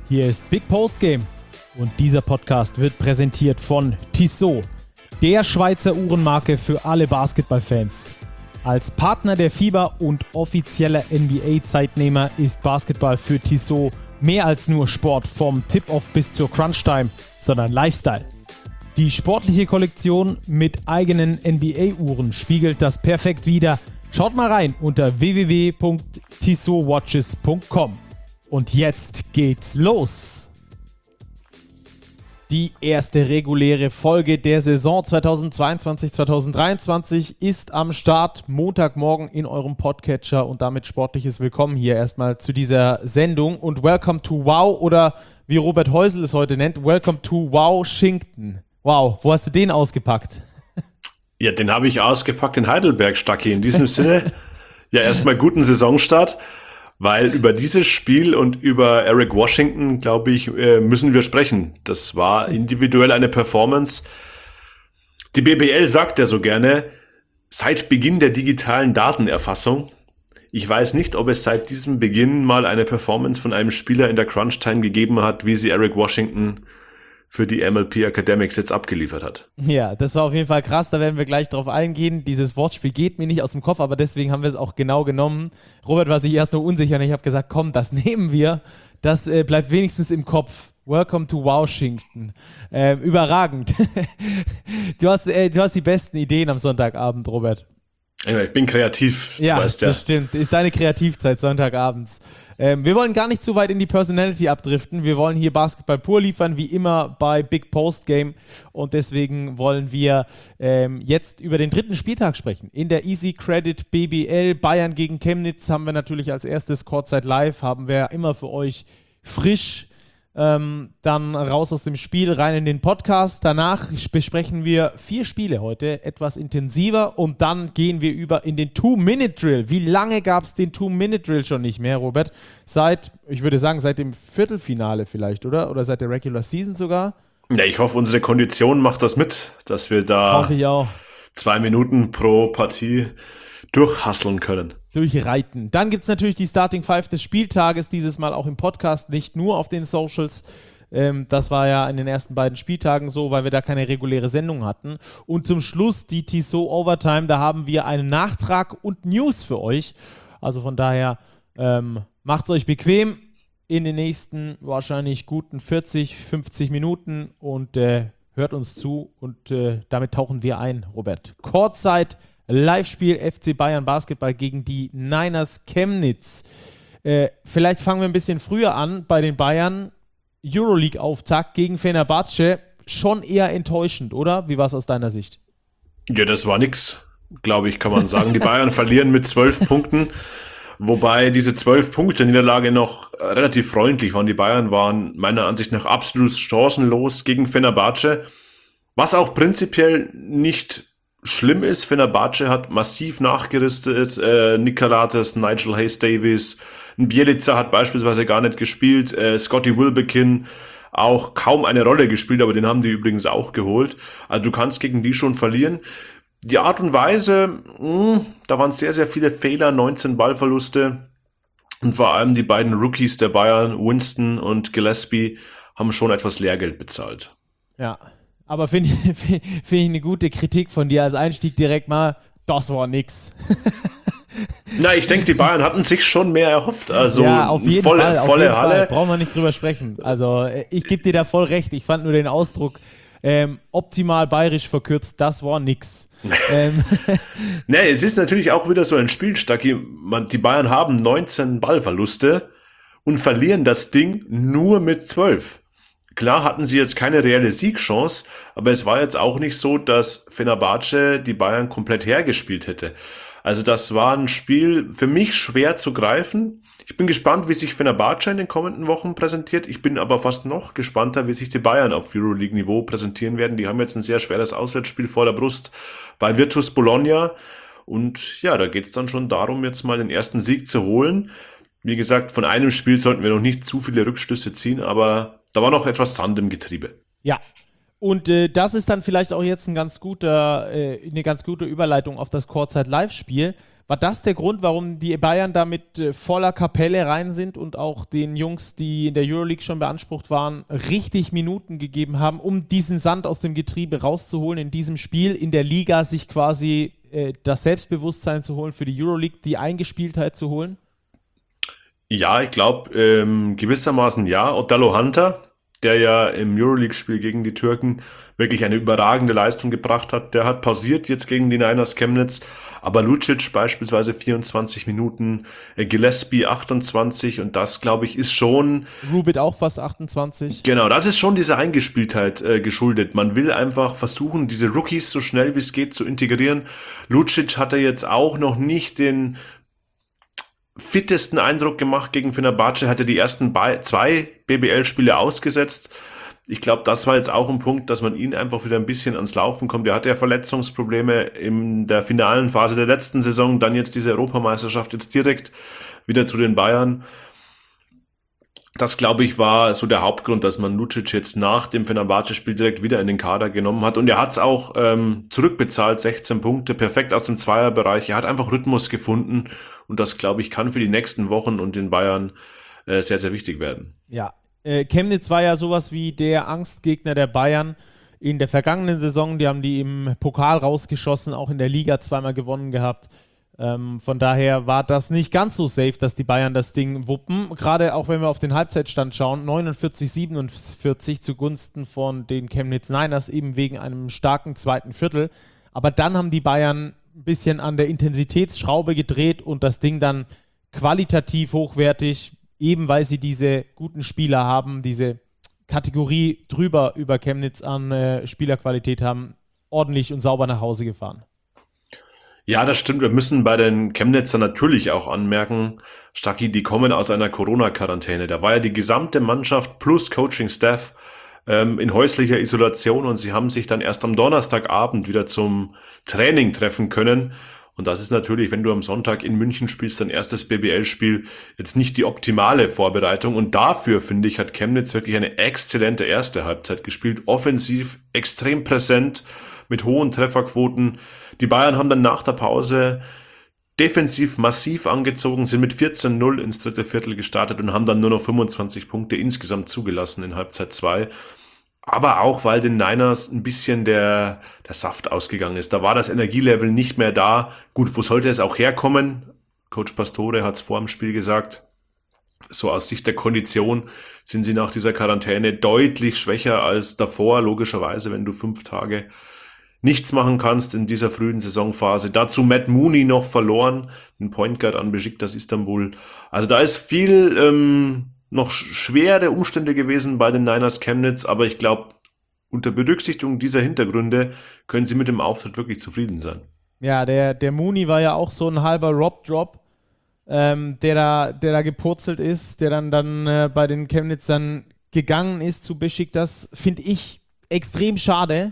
Hier ist Big Post Game und dieser Podcast wird präsentiert von Tissot, der Schweizer Uhrenmarke für alle Basketballfans. Als Partner der FIBA und offizieller NBA-Zeitnehmer ist Basketball für Tissot mehr als nur Sport vom Tip-Off bis zur Crunch-Time, sondern Lifestyle. Die sportliche Kollektion mit eigenen NBA-Uhren spiegelt das perfekt wider. Schaut mal rein unter www.tissotwatches.com. Und jetzt geht's los! Die erste reguläre Folge der Saison 2022-2023 ist am Start, Montagmorgen in eurem Podcatcher und damit sportliches Willkommen hier erstmal zu dieser Sendung und Welcome to Wow oder wie Robert Heusel es heute nennt, Welcome to Washington. Wow, wo hast du den ausgepackt? Ja, den habe ich ausgepackt in Heidelberg, Stacki. In diesem Sinne, ja, erstmal guten Saisonstart, weil über dieses Spiel und über Eric Washington, glaube ich, müssen wir sprechen. Das war individuell eine Performance. Die BBL sagt ja so gerne, seit Beginn der digitalen Datenerfassung. Ich weiß nicht, ob es seit diesem Beginn mal eine Performance von einem Spieler in der Crunch-Time gegeben hat, wie sie Eric Washington für die MLP Academics jetzt abgeliefert hat. Ja, das war auf jeden Fall krass, da werden wir gleich drauf eingehen. Dieses Wortspiel geht mir nicht aus dem Kopf, aber deswegen haben wir es auch genau genommen. Robert war sich erst nur unsicher und ich habe gesagt, komm, das nehmen wir. Das bleibt wenigstens im Kopf. Welcome to Washington. Überragend. Du hast die besten Ideen am Sonntagabend, Robert. Ja, ich bin kreativ. Ja, das stimmt. Ist deine Kreativzeit Sonntagabends. Wir wollen gar nicht zu weit in die Personality abdriften. Wir wollen hier Basketball pur liefern, wie immer bei Big Post Game. Und deswegen wollen wir jetzt über den dritten Spieltag sprechen. In der Easy Credit BBL Bayern gegen Chemnitz haben wir natürlich als erstes Courtside Live. Haben wir immer für euch frisch. Dann raus aus dem Spiel, rein in den Podcast. Danach besprechen wir 4 Spiele heute, etwas intensiver. Und dann gehen wir über in den 2-Minute-Drill. Wie lange gab es den 2-Minute-Drill schon nicht mehr, Robert? Ich würde sagen, seit dem Viertelfinale vielleicht, oder? Oder seit der Regular Season sogar? Ja, ich hoffe, unsere Kondition macht das mit, dass wir da hoffe ich auch. 2 Minuten pro Partie durchhasseln können. Durchreiten. Dann gibt es natürlich die Starting Five des Spieltages, dieses Mal auch im Podcast, nicht nur auf den Socials. Das war ja in den ersten beiden Spieltagen so, weil wir da keine reguläre Sendung hatten. Und zum Schluss die Tissot Overtime, da haben wir einen Nachtrag und News für euch. Also von daher macht es euch bequem in den nächsten wahrscheinlich guten 40, 50 Minuten und hört uns zu und damit tauchen wir ein, Robert. Courtside Live-Spiel FC Bayern Basketball gegen die Niners Chemnitz. Vielleicht fangen wir ein bisschen früher an bei den Bayern. Euroleague-Auftakt gegen Fenerbahce. Schon eher enttäuschend, oder? Wie war es aus deiner Sicht? Ja, das war nix, glaube ich, kann man sagen. Die Bayern verlieren mit 12 Punkten, wobei diese 12-Punkte-Niederlage noch relativ freundlich waren. Die Bayern waren meiner Ansicht nach absolut chancenlos gegen Fenerbahce, was auch prinzipiell nicht schlimm ist. Fenerbahce hat massiv nachgerüstet. Nick Calates, Nigel Hayes-Davis, Bjelica hat beispielsweise gar nicht gespielt. Scotty Wilbekin auch kaum eine Rolle gespielt, aber den haben die übrigens auch geholt. Also du kannst gegen die schon verlieren. Die Art und Weise, da waren sehr, sehr viele Fehler, 19 Ballverluste. Und vor allem die beiden Rookies der Bayern, Winston und Gillespie, haben schon etwas Lehrgeld bezahlt. Ja. Aber finde ich eine gute Kritik von dir als Einstieg direkt mal, das war nix. Na, ich denke, die Bayern hatten sich schon mehr erhofft. Also ja, auf jeden Fall, volle Halle. Brauchen wir nicht drüber sprechen. Also ich gebe dir da voll recht. Ich fand nur den Ausdruck optimal bayerisch verkürzt, das war nix. Ne, es ist natürlich auch wieder so ein Spiel, Stacki. Die Bayern haben 19 Ballverluste und verlieren das Ding nur mit 12. Klar hatten sie jetzt keine reelle Siegchance, aber es war jetzt auch nicht so, dass Fenerbahce die Bayern komplett hergespielt hätte. Also das war ein Spiel für mich schwer zu greifen. Ich bin gespannt, wie sich Fenerbahce in den kommenden Wochen präsentiert. Ich bin aber fast noch gespannter, wie sich die Bayern auf Euroleague-Niveau präsentieren werden. Die haben jetzt ein sehr schweres Auswärtsspiel vor der Brust bei Virtus Bologna. Und ja, da geht es dann schon darum, jetzt mal den ersten Sieg zu holen. Wie gesagt, von einem Spiel sollten wir noch nicht zu viele Rückschlüsse ziehen, aber da war noch etwas Sand im Getriebe. Ja, und das ist dann vielleicht auch jetzt eine ganz gute Überleitung auf das Courtside Live-Spiel, War das der Grund, warum die Bayern da mit voller Kapelle rein sind und auch den Jungs, die in der Euroleague schon beansprucht waren, richtig Minuten gegeben haben, um diesen Sand aus dem Getriebe rauszuholen in diesem Spiel, in der Liga sich quasi das Selbstbewusstsein zu holen für die Euroleague, die Eingespieltheit zu holen? Ja, ich glaube, gewissermaßen ja. Otello Hunter, der ja im Euroleague-Spiel gegen die Türken wirklich eine überragende Leistung gebracht hat, der hat pausiert jetzt gegen die Niners Chemnitz, aber Lucic beispielsweise 24 Minuten, Gillespie 28 und das, glaube ich, ist schon... Rubit auch fast 28. Genau, das ist schon dieser Eingespieltheit geschuldet. Man will einfach versuchen, diese Rookies so schnell wie es geht zu integrieren. Lucic hatte jetzt auch noch nicht den fittesten Eindruck gemacht gegen Fenerbahce, hatte die ersten 2 BBL-Spiele ausgesetzt. Ich glaube, das war jetzt auch ein Punkt, dass man ihn einfach wieder ein bisschen ans Laufen kommt. Er hatte ja Verletzungsprobleme in der finalen Phase der letzten Saison, dann jetzt diese Europameisterschaft, jetzt direkt wieder zu den Bayern. Das, glaube ich, war so der Hauptgrund, dass man Lucic jetzt nach dem Fenerbahce-Spiel direkt wieder in den Kader genommen hat. Und er hat es auch zurückbezahlt, 16 Punkte, perfekt aus dem Zweierbereich. Er hat einfach Rhythmus gefunden und das, glaube ich, kann für die nächsten Wochen und den Bayern sehr, sehr wichtig werden. Ja, Chemnitz war ja sowas wie der Angstgegner der Bayern in der vergangenen Saison. Die haben die im Pokal rausgeschossen, auch in der Liga zweimal gewonnen gehabt. Von daher war das nicht ganz so safe, dass die Bayern das Ding wuppen. Gerade auch wenn wir auf den Halbzeitstand schauen, 49-47 zugunsten von den Chemnitz Niners, eben wegen einem starken zweiten Viertel. Aber dann haben die Bayern ein bisschen an der Intensitätsschraube gedreht und das Ding dann qualitativ hochwertig, eben weil sie diese guten Spieler haben, diese Kategorie drüber über Chemnitz an Spielerqualität haben, ordentlich und sauber nach Hause gefahren. Ja, das stimmt. Wir müssen bei den Chemnitzer natürlich auch anmerken, Stacki, die kommen aus einer Corona-Quarantäne. Da war ja die gesamte Mannschaft plus Coaching-Staff in häuslicher Isolation und sie haben sich dann erst am Donnerstagabend wieder zum Training treffen können. Und das ist natürlich, wenn du am Sonntag in München spielst, dein erstes BBL-Spiel, jetzt nicht die optimale Vorbereitung. Und dafür, finde ich, hat Chemnitz wirklich eine exzellente erste Halbzeit gespielt. Offensiv, extrem präsent, mit hohen Trefferquoten. Die Bayern haben dann nach der Pause defensiv massiv angezogen, sind mit 14-0 ins dritte Viertel gestartet und haben dann nur noch 25 Punkte insgesamt zugelassen in Halbzeit 2. Aber auch, weil den Niners ein bisschen der Saft ausgegangen ist. Da war das Energielevel nicht mehr da. Gut, wo sollte es auch herkommen? Coach Pastore hat es vor dem Spiel gesagt. So aus Sicht der Kondition sind sie nach dieser Quarantäne deutlich schwächer als davor. Logischerweise, wenn du 5 Tage nichts machen kannst in dieser frühen Saisonphase. Dazu Matt Mooney noch verloren, den Point Guard an Besiktas Istanbul. Also da ist viel noch schwere Umstände gewesen bei den Niners Chemnitz, aber ich glaube, unter Berücksichtigung dieser Hintergründe können sie mit dem Auftritt wirklich zufrieden sein. Ja, der Mooney war ja auch so ein halber Rob-Drop, der da gepurzelt ist, der dann bei den Chemnitzern gegangen ist zu Besiktas. Finde ich extrem schade.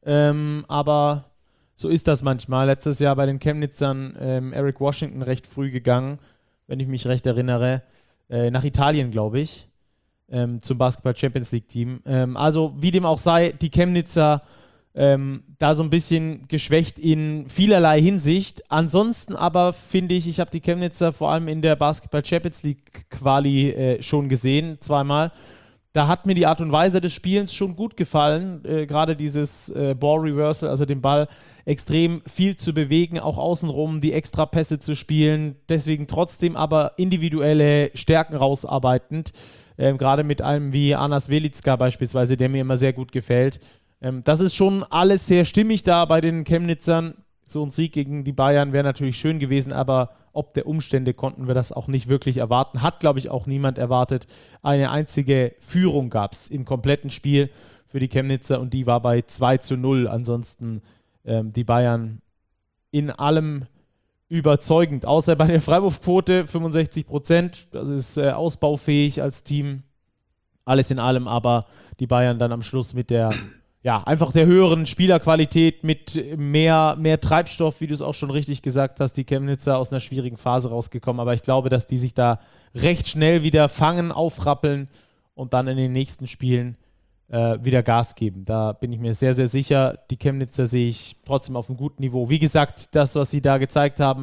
Aber so ist das manchmal. Letztes Jahr bei den Chemnitzern Eric Washington recht früh gegangen, wenn ich mich recht erinnere, nach Italien, glaube ich, zum Basketball Champions League Team. Also wie dem auch sei, die Chemnitzer da so ein bisschen geschwächt in vielerlei Hinsicht. Ansonsten aber finde ich habe die Chemnitzer vor allem in der Basketball Champions League Quali schon gesehen, zweimal. Da hat mir die Art und Weise des Spielens schon gut gefallen, gerade dieses Ball-Reversal, also den Ball extrem viel zu bewegen, auch außenrum die Extrapässe zu spielen, deswegen trotzdem aber individuelle Stärken rausarbeitend, gerade mit einem wie Anas Velizka beispielsweise, der mir immer sehr gut gefällt. Das ist schon alles sehr stimmig da bei den Chemnitzern. So ein Sieg gegen die Bayern wäre natürlich schön gewesen, aber ob der Umstände konnten wir das auch nicht wirklich erwarten. Hat, glaube ich, auch niemand erwartet. Eine einzige Führung gab es im kompletten Spiel für die Chemnitzer und die war bei 2-0. Ansonsten die Bayern in allem überzeugend. Außer bei der Freiwurfquote 65%. Das ist ausbaufähig als Team. Alles in allem, aber die Bayern dann am Schluss mit der einfach der höheren Spielerqualität, mit mehr Treibstoff, wie du es auch schon richtig gesagt hast, die Chemnitzer aus einer schwierigen Phase rausgekommen. Aber ich glaube, dass die sich da recht schnell wieder fangen, aufrappeln und dann in den nächsten Spielen wieder Gas geben. Da bin ich mir sehr, sehr sicher. Die Chemnitzer sehe ich trotzdem auf einem guten Niveau. Wie gesagt, das, was sie da gezeigt haben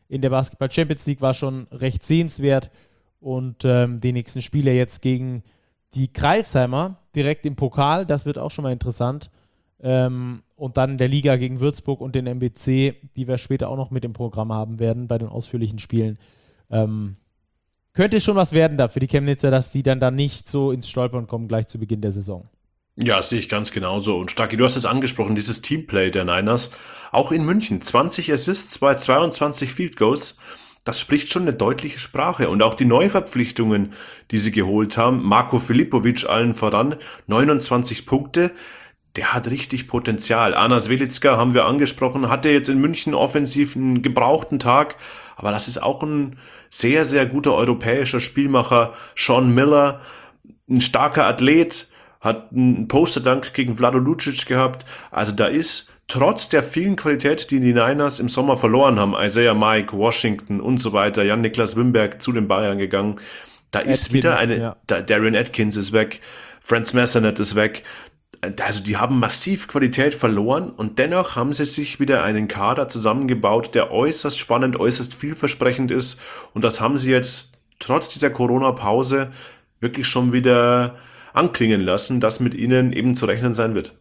in der Basketball Champions League war schon recht sehenswert. Und die nächsten Spiele jetzt gegen die Crailsheimer direkt im Pokal, das wird auch schon mal interessant. Und dann der Liga gegen Würzburg und den MBC, die wir später auch noch mit im Programm haben werden bei den ausführlichen Spielen. Könnte schon was werden da für die Chemnitzer, dass die dann da nicht so ins Stolpern kommen gleich zu Beginn der Saison. Ja, sehe ich ganz genauso. Und Stacki, du hast es angesprochen, dieses Teamplay der Niners, auch in München, 20 Assists bei 22 Field Goals, das spricht schon eine deutliche Sprache. Und auch die Neuverpflichtungen, die sie geholt haben, Marko Filipovic allen voran, 29 Punkte, der hat richtig Potenzial. Anas Velitska haben wir angesprochen, hatte jetzt in München offensiv einen gebrauchten Tag, aber das ist auch ein sehr, sehr guter europäischer Spielmacher. Sean Miller, ein starker Athlet, hat einen Posterdank gegen Vlado Lucic gehabt. Also da ist trotz der vielen Qualität, die Niners im Sommer verloren haben, Isaiah Mike, Washington und so weiter, Jan-Niklas Wimberg zu den Bayern gegangen, da Atkins, ist wieder Darian Atkins ist weg, Franz Messernet ist weg. Also die haben massiv Qualität verloren und dennoch haben sie sich wieder einen Kader zusammengebaut, der äußerst spannend, äußerst vielversprechend ist. Und das haben sie jetzt trotz dieser Corona-Pause wirklich schon wieder anklingen lassen, dass mit ihnen eben zu rechnen sein wird.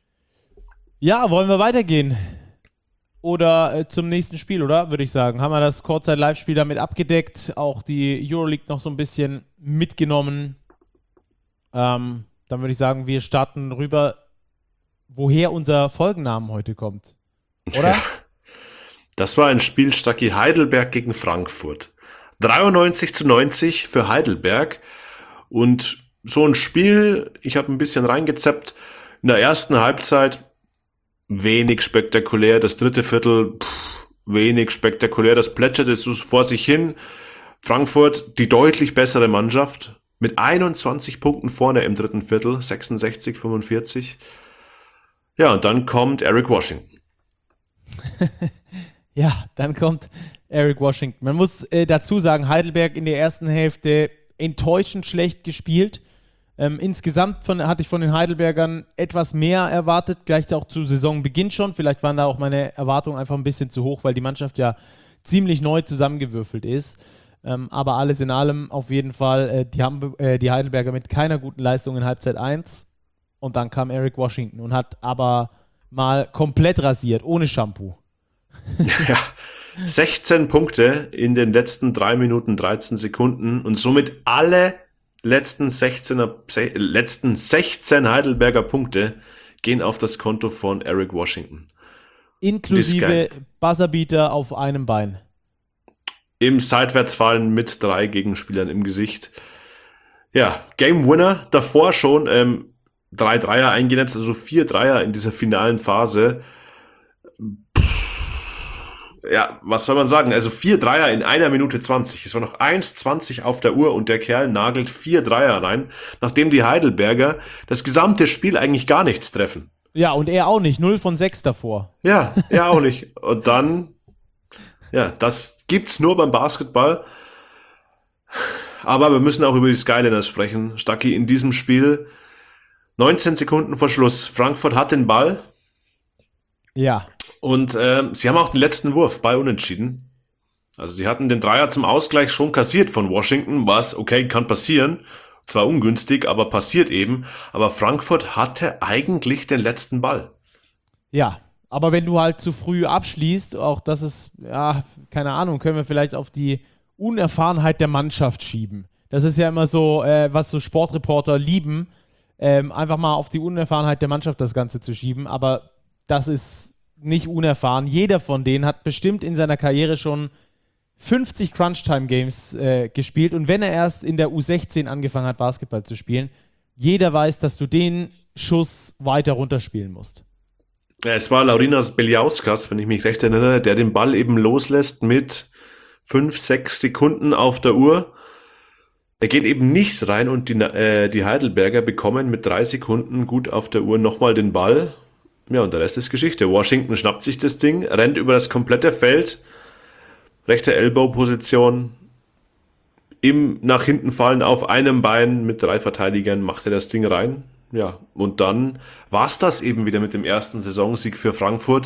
Ja, wollen wir weitergehen? Oder zum nächsten Spiel, oder? Würde ich sagen. Haben wir das Kurzzeit-Live-Spiel damit abgedeckt, auch die Euroleague noch so ein bisschen mitgenommen. Dann würde ich sagen, wir starten rüber, woher unser Folgennamen heute kommt. Oder? Ja, das war ein Spiel, Stacki, Heidelberg gegen Frankfurt. 93-90 für Heidelberg. Und so ein Spiel, ich habe ein bisschen reingezappt, in der ersten Halbzeit wenig spektakulär, das dritte Viertel wenig spektakulär, das plätscherte so vor sich hin. Frankfurt, die deutlich bessere Mannschaft, mit 21 Punkten vorne im dritten Viertel, 66-45. Ja, und dann kommt Eric Washington. Ja, dann kommt Eric Washington. Man muss dazu sagen, Heidelberg in der ersten Hälfte enttäuschend schlecht gespielt. Insgesamt hatte ich von den Heidelbergern etwas mehr erwartet, gleich auch zu Saisonbeginn schon. Vielleicht waren da auch meine Erwartungen einfach ein bisschen zu hoch, weil die Mannschaft ja ziemlich neu zusammengewürfelt ist. Aber alles in allem auf jeden Fall, die Heidelberger mit keiner guten Leistung in Halbzeit 1. Und dann kam Eric Washington und hat aber mal komplett rasiert, ohne Shampoo. Ja, 16 Punkte in den letzten 3 Minuten 13 Sekunden und somit alle letzten 16 Heidelberger Punkte gehen auf das Konto von Eric Washington. Inklusive Buzzerbeater auf einem Bein. Im Seitwärtsfallen mit 3 Gegenspielern im Gesicht. Ja, Game Winner, davor schon 3 Dreier eingenetzt, also 4 Dreier in dieser finalen Phase. Ja, was soll man sagen? Also 4 Dreier in 1 Minute 20. Es war noch 1,20 auf der Uhr und der Kerl nagelt 4 Dreier rein, nachdem die Heidelberger das gesamte Spiel eigentlich gar nichts treffen. Ja, und er auch nicht. 0 von 6 davor. Ja, er auch nicht. Und dann, ja, das gibt's nur beim Basketball. Aber wir müssen auch über die Skyliners sprechen. Stacki, in diesem Spiel 19 Sekunden vor Schluss. Frankfurt hat den Ball. Ja. Und sie haben auch den letzten Wurf bei Unentschieden. Also sie hatten den Dreier zum Ausgleich schon kassiert von Washington, was okay, kann passieren. Zwar ungünstig, aber passiert eben. Aber Frankfurt hatte eigentlich den letzten Ball. Ja, aber wenn du halt zu früh abschließt, auch das ist, ja, keine Ahnung, können wir vielleicht auf die Unerfahrenheit der Mannschaft schieben. Das ist ja immer so, was so Sportreporter lieben, einfach mal auf die Unerfahrenheit der Mannschaft das Ganze zu schieben. Aber das ist nicht unerfahren. Jeder von denen hat bestimmt in seiner Karriere schon 50 Crunch-Time-Games gespielt und wenn er erst in der U16 angefangen hat, Basketball zu spielen, jeder weiß, dass du den Schuss weiter runterspielen musst. Ja, es war Laurinas Beliauskas, wenn ich mich recht erinnere, der den Ball eben loslässt mit 5-6 Sekunden auf der Uhr. Er geht eben nicht rein und die Heidelberger bekommen mit 3 Sekunden gut auf der Uhr nochmal den Ball. Ja, und der Rest ist Geschichte. Washington schnappt sich das Ding, rennt über das komplette Feld, rechte Elbow-Position, im nach hinten fallen auf einem Bein mit 3 Verteidigern, macht er das Ding rein. Ja, und dann war es das eben wieder mit dem ersten Saisonsieg für Frankfurt.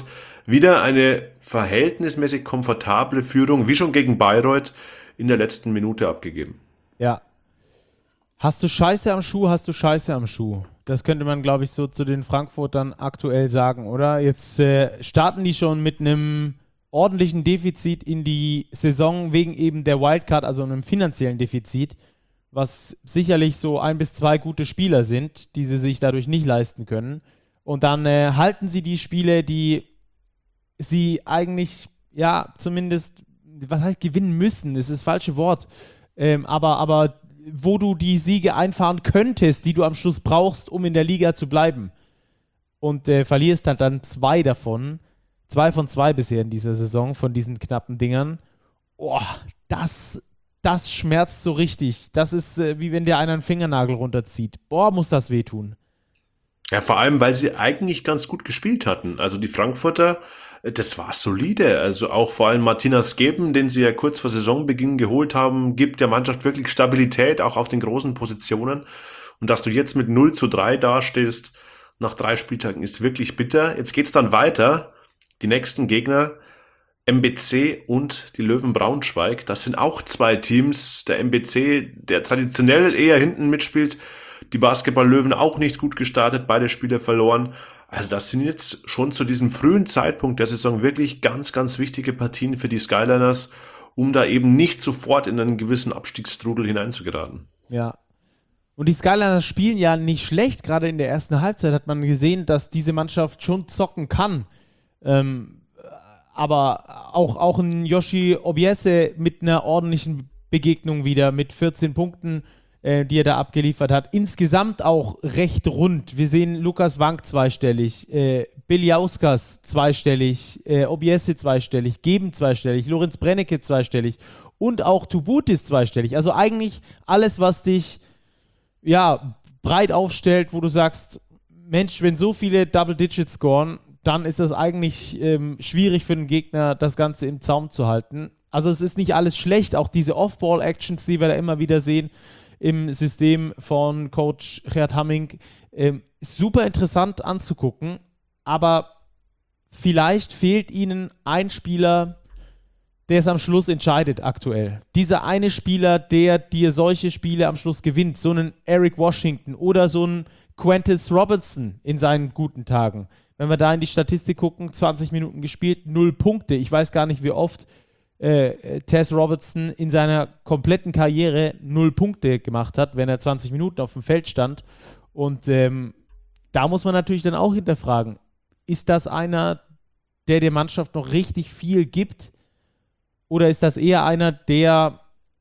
wieder eine verhältnismäßig komfortable Führung, wie schon gegen Bayreuth, in der letzten Minute abgegeben. Ja. Hast du Scheiße am Schuh, hast du Scheiße am Schuh. Das könnte man, glaube ich, so zu den Frankfurtern aktuell sagen, oder? Jetzt starten die schon mit einem ordentlichen Defizit in die Saison wegen eben der Wildcard, also einem finanziellen Defizit, was sicherlich so 1 bis 2 gute Spieler sind, die sie sich dadurch nicht leisten können. Und dann halten sie die Spiele, die sie eigentlich, ja, zumindest, was heißt gewinnen müssen, das ist das falsche Wort, aber wo du die Siege einfahren könntest, die du am Schluss brauchst, um in der Liga zu bleiben. Und verlierst halt dann 2 davon. 2 von 2 bisher in dieser Saison, von diesen knappen Dingern. Oh, das schmerzt so richtig. Das ist wie wenn dir einer einen Fingernagel runterzieht. Boah, muss das wehtun. Ja, vor allem, weil sie eigentlich ganz gut gespielt hatten. Also die Frankfurter, das war solide. Also auch vor allem Martina Skeben, den sie ja kurz vor Saisonbeginn geholt haben, gibt der Mannschaft wirklich Stabilität, auch auf den großen Positionen. Und dass du jetzt mit 0:3 dastehst, nach 3 Spieltagen, ist wirklich bitter. Jetzt geht's dann weiter. Die nächsten Gegner, MBC und die Löwen Braunschweig. Das sind auch 2 Teams. Der MBC, der traditionell eher hinten mitspielt, die Basketball-Löwen auch nicht gut gestartet, beide Spiele verloren. Also das sind jetzt schon zu diesem frühen Zeitpunkt der Saison wirklich ganz, ganz wichtige Partien für die Skyliners, um da eben nicht sofort in einen gewissen Abstiegsstrudel hineinzugeraten. Ja. Und die Skyliners spielen ja nicht schlecht. Gerade in der ersten Halbzeit hat man gesehen, dass diese Mannschaft schon zocken kann. Aber auch ein Yoshi Obiese mit einer ordentlichen Begegnung wieder, mit 14 Punkten, die er da abgeliefert hat. Insgesamt auch recht rund. Wir sehen Lukas Wank zweistellig, Biliauskas zweistellig, Obiese zweistellig, Geben zweistellig, Lorenz Brennecke zweistellig und auch Tubutis zweistellig. Also eigentlich alles, was dich ja breit aufstellt, wo du sagst, Mensch, wenn so viele Double Digits scoren, dann ist das eigentlich schwierig für den Gegner, das Ganze im Zaum zu halten. Also es ist nicht alles schlecht, auch diese Off-Ball-Actions, die wir da immer wieder sehen im System von Coach Gerd Hamming, ist super interessant anzugucken, aber vielleicht fehlt ihnen ein Spieler, der es am Schluss entscheidet aktuell. Dieser eine Spieler, der dir solche Spiele am Schluss gewinnt, so einen Eric Washington oder so einen Quentis Robertson in seinen guten Tagen. Wenn wir da in die Statistik gucken, 20 Minuten gespielt, 0 Punkte. Ich weiß gar nicht, wie oft Tess Robertson in seiner kompletten Karriere 0 Punkte gemacht hat, wenn er 20 Minuten auf dem Feld stand. Und da muss man natürlich dann auch hinterfragen, ist das einer, der der Mannschaft noch richtig viel gibt? Oder ist das eher einer, der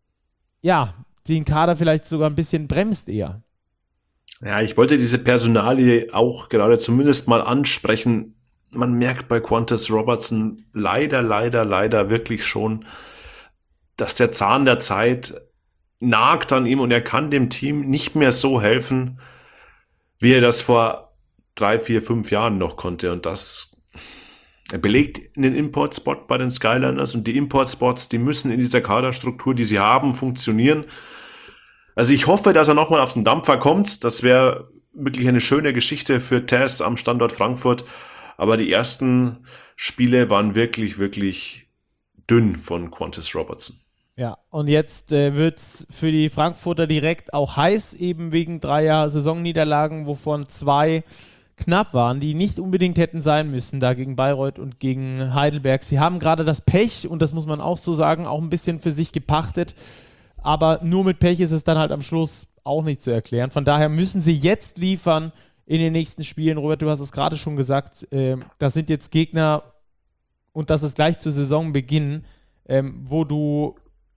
ja den Kader vielleicht sogar ein bisschen bremst eher? Ja, ich wollte diese Personalie auch gerade zumindest mal ansprechen. Man merkt bei Quentis Robertson leider wirklich schon, dass der Zahn der Zeit nagt an ihm und er kann dem Team nicht mehr so helfen, wie er das vor 3, 4, 5 Jahren noch konnte. Und das er belegt einen Import-Spot bei den Skyliners und die Import-Spots, die müssen in dieser Kaderstruktur, die sie haben, funktionieren. Also ich hoffe, dass er nochmal auf den Dampfer kommt. Das wäre wirklich eine schöne Geschichte für Tess am Standort Frankfurt. Aber die ersten Spiele waren wirklich dünn von Quentis Robertson. Ja, und jetzt wird es für die Frankfurter direkt auch heiß, eben wegen 3 Saisonniederlagen, wovon 2 knapp waren, die nicht unbedingt hätten sein müssen, da gegen Bayreuth und gegen Heidelberg. Sie haben gerade das Pech, und das muss man auch so sagen, auch ein bisschen für sich gepachtet, aber nur mit Pech ist es dann halt am Schluss auch nicht zu erklären. Von daher müssen sie jetzt liefern in den nächsten Spielen. Robert, du hast es gerade schon gesagt, das sind jetzt Gegner, und das ist gleich zu Saisonbeginn, wo du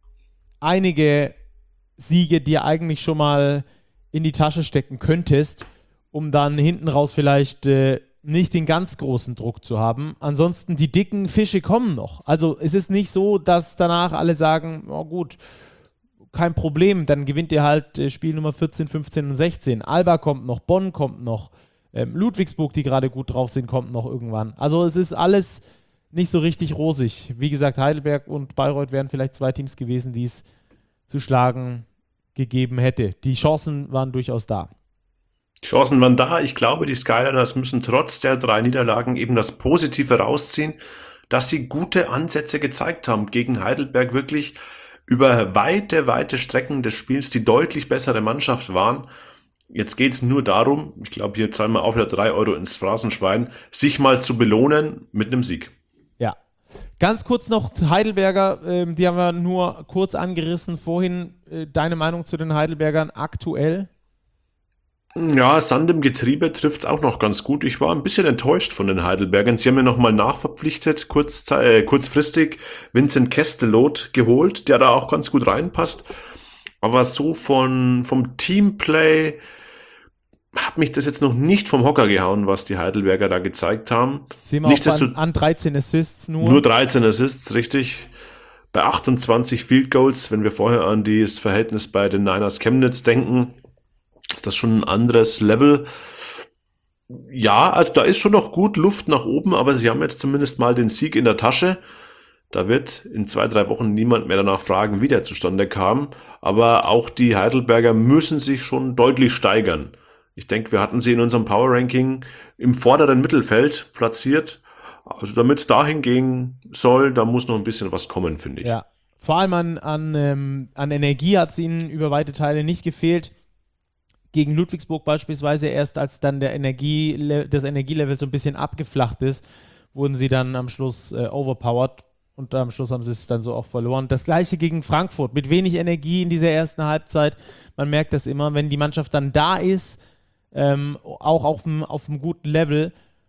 einige Siege dir eigentlich schon mal in die Tasche stecken könntest, um dann hinten raus vielleicht nicht den ganz großen Druck zu haben. Ansonsten, die dicken Fische kommen noch. Also es ist nicht so, dass danach alle sagen, oh gut, kein Problem, dann gewinnt ihr halt Spiel Nummer 14, 15 und 16. Alba kommt noch, Bonn kommt noch, Ludwigsburg, die gerade gut drauf sind, kommt noch irgendwann. Also es ist alles nicht so richtig rosig. Wie gesagt, Heidelberg und Bayreuth wären vielleicht 2 Teams gewesen, die es zu schlagen gegeben hätte. Die Chancen waren durchaus da. Chancen waren da. Ich glaube, die Skyliners müssen trotz der 3 Niederlagen eben das Positive rausziehen, dass sie gute Ansätze gezeigt haben gegen Heidelberg, wirklich über weite Strecken des Spiels die deutlich bessere Mannschaft waren. Jetzt geht es nur darum, ich glaube, hier zahlen wir auch wieder 3 Euro ins Phrasenschwein, sich mal zu belohnen mit einem Sieg. Ja. Ganz kurz noch Heidelberger, die haben wir nur kurz angerissen vorhin. Deine Meinung zu den Heidelbergern aktuell? Ja, Sand im Getriebe trifft es auch noch ganz gut. Ich war ein bisschen enttäuscht von den Heidelbergern. Sie haben mir nochmal nachverpflichtet, kurzfristig Vincent Kestelot geholt, der da auch ganz gut reinpasst. Aber so vom Teamplay hat mich das jetzt noch nicht vom Hocker gehauen, was die Heidelberger da gezeigt haben. Sehen wir auch an 13 Assists nur. Nur 13 Assists, richtig. Bei 28 Field Goals, wenn wir vorher an das Verhältnis bei den Niners Chemnitz denken, ist das schon ein anderes Level. Ja, also da ist schon noch gut Luft nach oben, aber sie haben jetzt zumindest mal den Sieg in der Tasche. Da wird in 2-3 Wochen niemand mehr danach fragen, wie der zustande kam. Aber auch die Heidelberger müssen sich schon deutlich steigern. Ich denke, wir hatten sie in unserem Power Ranking im vorderen Mittelfeld platziert. Also damit es dahin gehen soll, da muss noch ein bisschen was kommen, finde ich. Ja, vor allem an Energie hat es ihnen über weite Teile nicht gefehlt. Gegen Ludwigsburg beispielsweise, erst als dann das Energielevel so ein bisschen abgeflacht ist, wurden sie dann am Schluss overpowered und am Schluss haben sie es dann so auch verloren. Das gleiche gegen Frankfurt, mit wenig Energie in dieser ersten Halbzeit. Man merkt das immer, wenn die Mannschaft dann da ist, auch auf einem guten Level,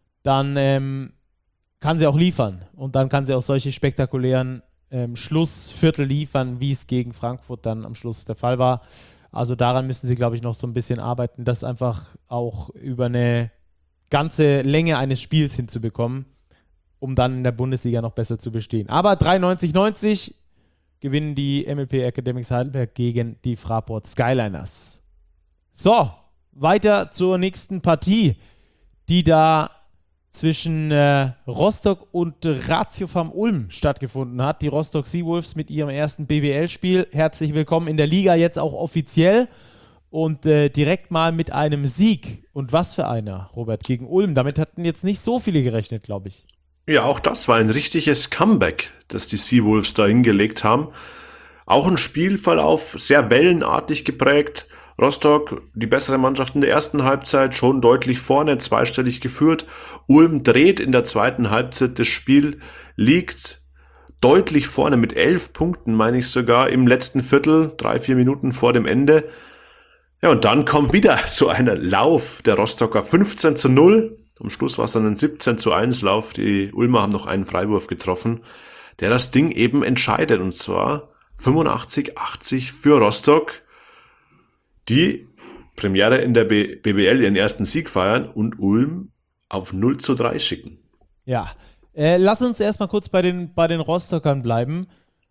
dann kann sie auch liefern und dann kann sie auch solche spektakulären Schlussviertel liefern, wie es gegen Frankfurt dann am Schluss der Fall war. Also daran müssen sie, glaube ich, noch so ein bisschen arbeiten, das einfach auch über eine ganze Länge eines Spiels hinzubekommen, um dann in der Bundesliga noch besser zu bestehen. Aber 93-90 gewinnen die MLP Academics Heidelberg gegen die Fraport Skyliners. So, weiter zur nächsten Partie, die da zwischen Rostock und Ratio Farm Ulm stattgefunden hat. Die Rostock Seawolves mit ihrem ersten BBL-Spiel. Herzlich willkommen in der Liga, jetzt auch offiziell. Und direkt mal mit einem Sieg. Und was für einer, Robert, gegen Ulm. Damit hatten jetzt nicht so viele gerechnet, glaube ich. Ja, auch das war ein richtiges Comeback, das die Seawolves da hingelegt haben. Auch ein Spielverlauf sehr wellenartig geprägt. Rostock, die bessere Mannschaft in der ersten Halbzeit, schon deutlich vorne, zweistellig geführt. Ulm dreht in der zweiten Halbzeit das Spiel, liegt deutlich vorne mit 11 Punkten, meine ich sogar, im letzten Viertel, 3-4 Minuten vor dem Ende. Ja, und dann kommt wieder so ein Lauf der Rostocker, 15-0. Am Schluss war es dann ein 17-1 Lauf. Die Ulmer haben noch einen Freiwurf getroffen, der das Ding eben entscheidet. Und zwar 85-80 für Rostock, die Premiere in der BBL ihren ersten Sieg feiern und Ulm auf 0-3 schicken. Ja, lass uns erstmal kurz bei den Rostockern bleiben,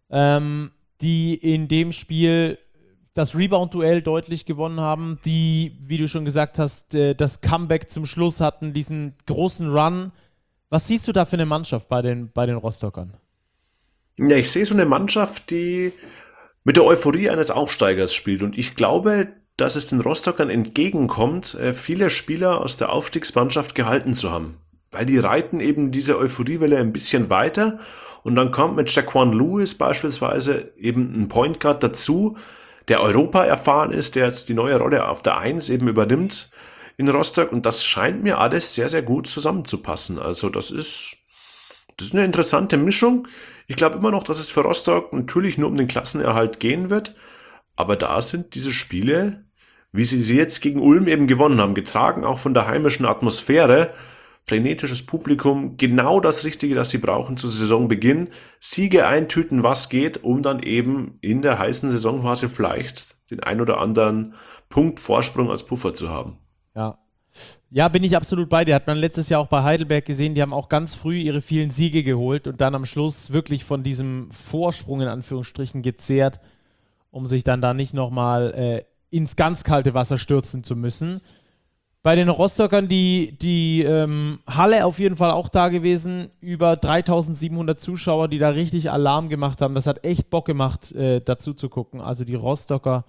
die in dem Spiel das Rebound-Duell deutlich gewonnen haben, die, wie du schon gesagt hast, das Comeback zum Schluss hatten, diesen großen Run. Was siehst du da für eine Mannschaft bei den Rostockern? Ja, ich sehe so eine Mannschaft, die mit der Euphorie eines Aufsteigers spielt und ich glaube, dass es den Rostockern entgegenkommt, viele Spieler aus der Aufstiegsmannschaft gehalten zu haben. Weil die reiten eben diese Euphoriewelle ein bisschen weiter und dann kommt mit Jaquan Lewis beispielsweise eben ein Point Guard dazu, der Europa erfahren ist, der jetzt die neue Rolle auf der 1 eben übernimmt in Rostock und das scheint mir alles sehr, sehr gut zusammenzupassen. Also das ist eine interessante Mischung. Ich glaube immer noch, dass es für Rostock natürlich nur um den Klassenerhalt gehen wird, aber da sind diese Spiele, wie sie jetzt gegen Ulm eben gewonnen haben, getragen auch von der heimischen Atmosphäre, frenetisches Publikum, genau das Richtige, das sie brauchen zu Saisonbeginn. Siege eintüten, was geht, um dann eben in der heißen Saisonphase vielleicht den ein oder anderen Punkt Vorsprung als Puffer zu haben. Ja, bin ich absolut bei dir. Hat man letztes Jahr auch bei Heidelberg gesehen, die haben auch ganz früh ihre vielen Siege geholt und dann am Schluss wirklich von diesem Vorsprung in Anführungsstrichen gezehrt, um sich dann da nicht nochmal ins ganz kalte Wasser stürzen zu müssen. Bei den Rostockern die Halle auf jeden Fall auch da gewesen, über 3700 Zuschauer, die da richtig Alarm gemacht haben. Das hat echt Bock gemacht, dazu zu gucken. Also die Rostocker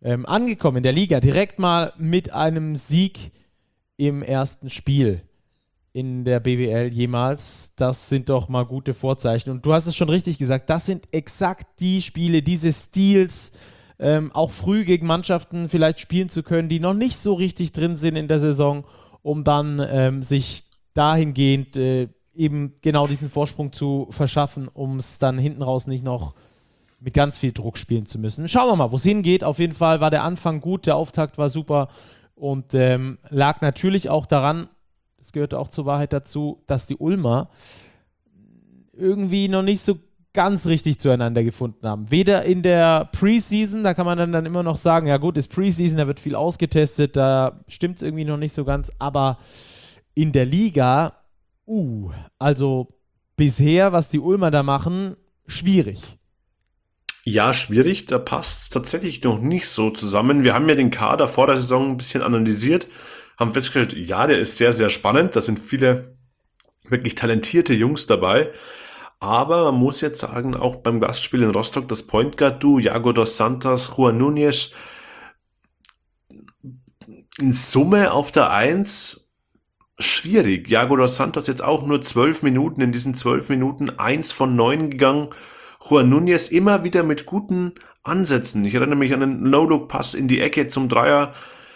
angekommen in der Liga. Direkt mal mit einem Sieg im ersten Spiel in der BBL jemals. Das sind doch mal gute Vorzeichen. Und du hast es schon richtig gesagt, das sind exakt die Spiele, diese Steals, auch früh gegen Mannschaften vielleicht spielen zu können, die noch nicht so richtig drin sind in der Saison, um dann sich dahingehend eben genau diesen Vorsprung zu verschaffen, um es dann hinten raus nicht noch mit ganz viel Druck spielen zu müssen. Schauen wir mal, wo es hingeht. Auf jeden Fall war der Anfang gut, der Auftakt war super und lag natürlich auch daran, es gehörte auch zur Wahrheit dazu, dass die Ulmer irgendwie noch nicht so ganz richtig zueinander gefunden haben. Weder in der Preseason, da kann man dann immer noch sagen, ja gut, ist Preseason, da wird viel ausgetestet, da stimmt es irgendwie noch nicht so ganz, aber in der Liga, also bisher, was die Ulmer da machen, schwierig. Ja, schwierig, da passt es tatsächlich noch nicht so zusammen. Wir haben ja den Kader vor der Saison ein bisschen analysiert, haben festgestellt, ja, der ist sehr, sehr spannend, da sind viele wirklich talentierte Jungs dabei. Aber man muss jetzt sagen, auch beim Gastspiel in Rostock, das Point Guard-Duo, Iago dos Santos, Juan Núñez, in Summe auf der 1 schwierig. Iago dos Santos jetzt auch nur 12 Minuten, in diesen 12 Minuten 1 von 9 gegangen. Juan Núñez immer wieder mit guten Ansätzen. Ich erinnere mich an einen No-Look-Pass in die Ecke zum Dreier.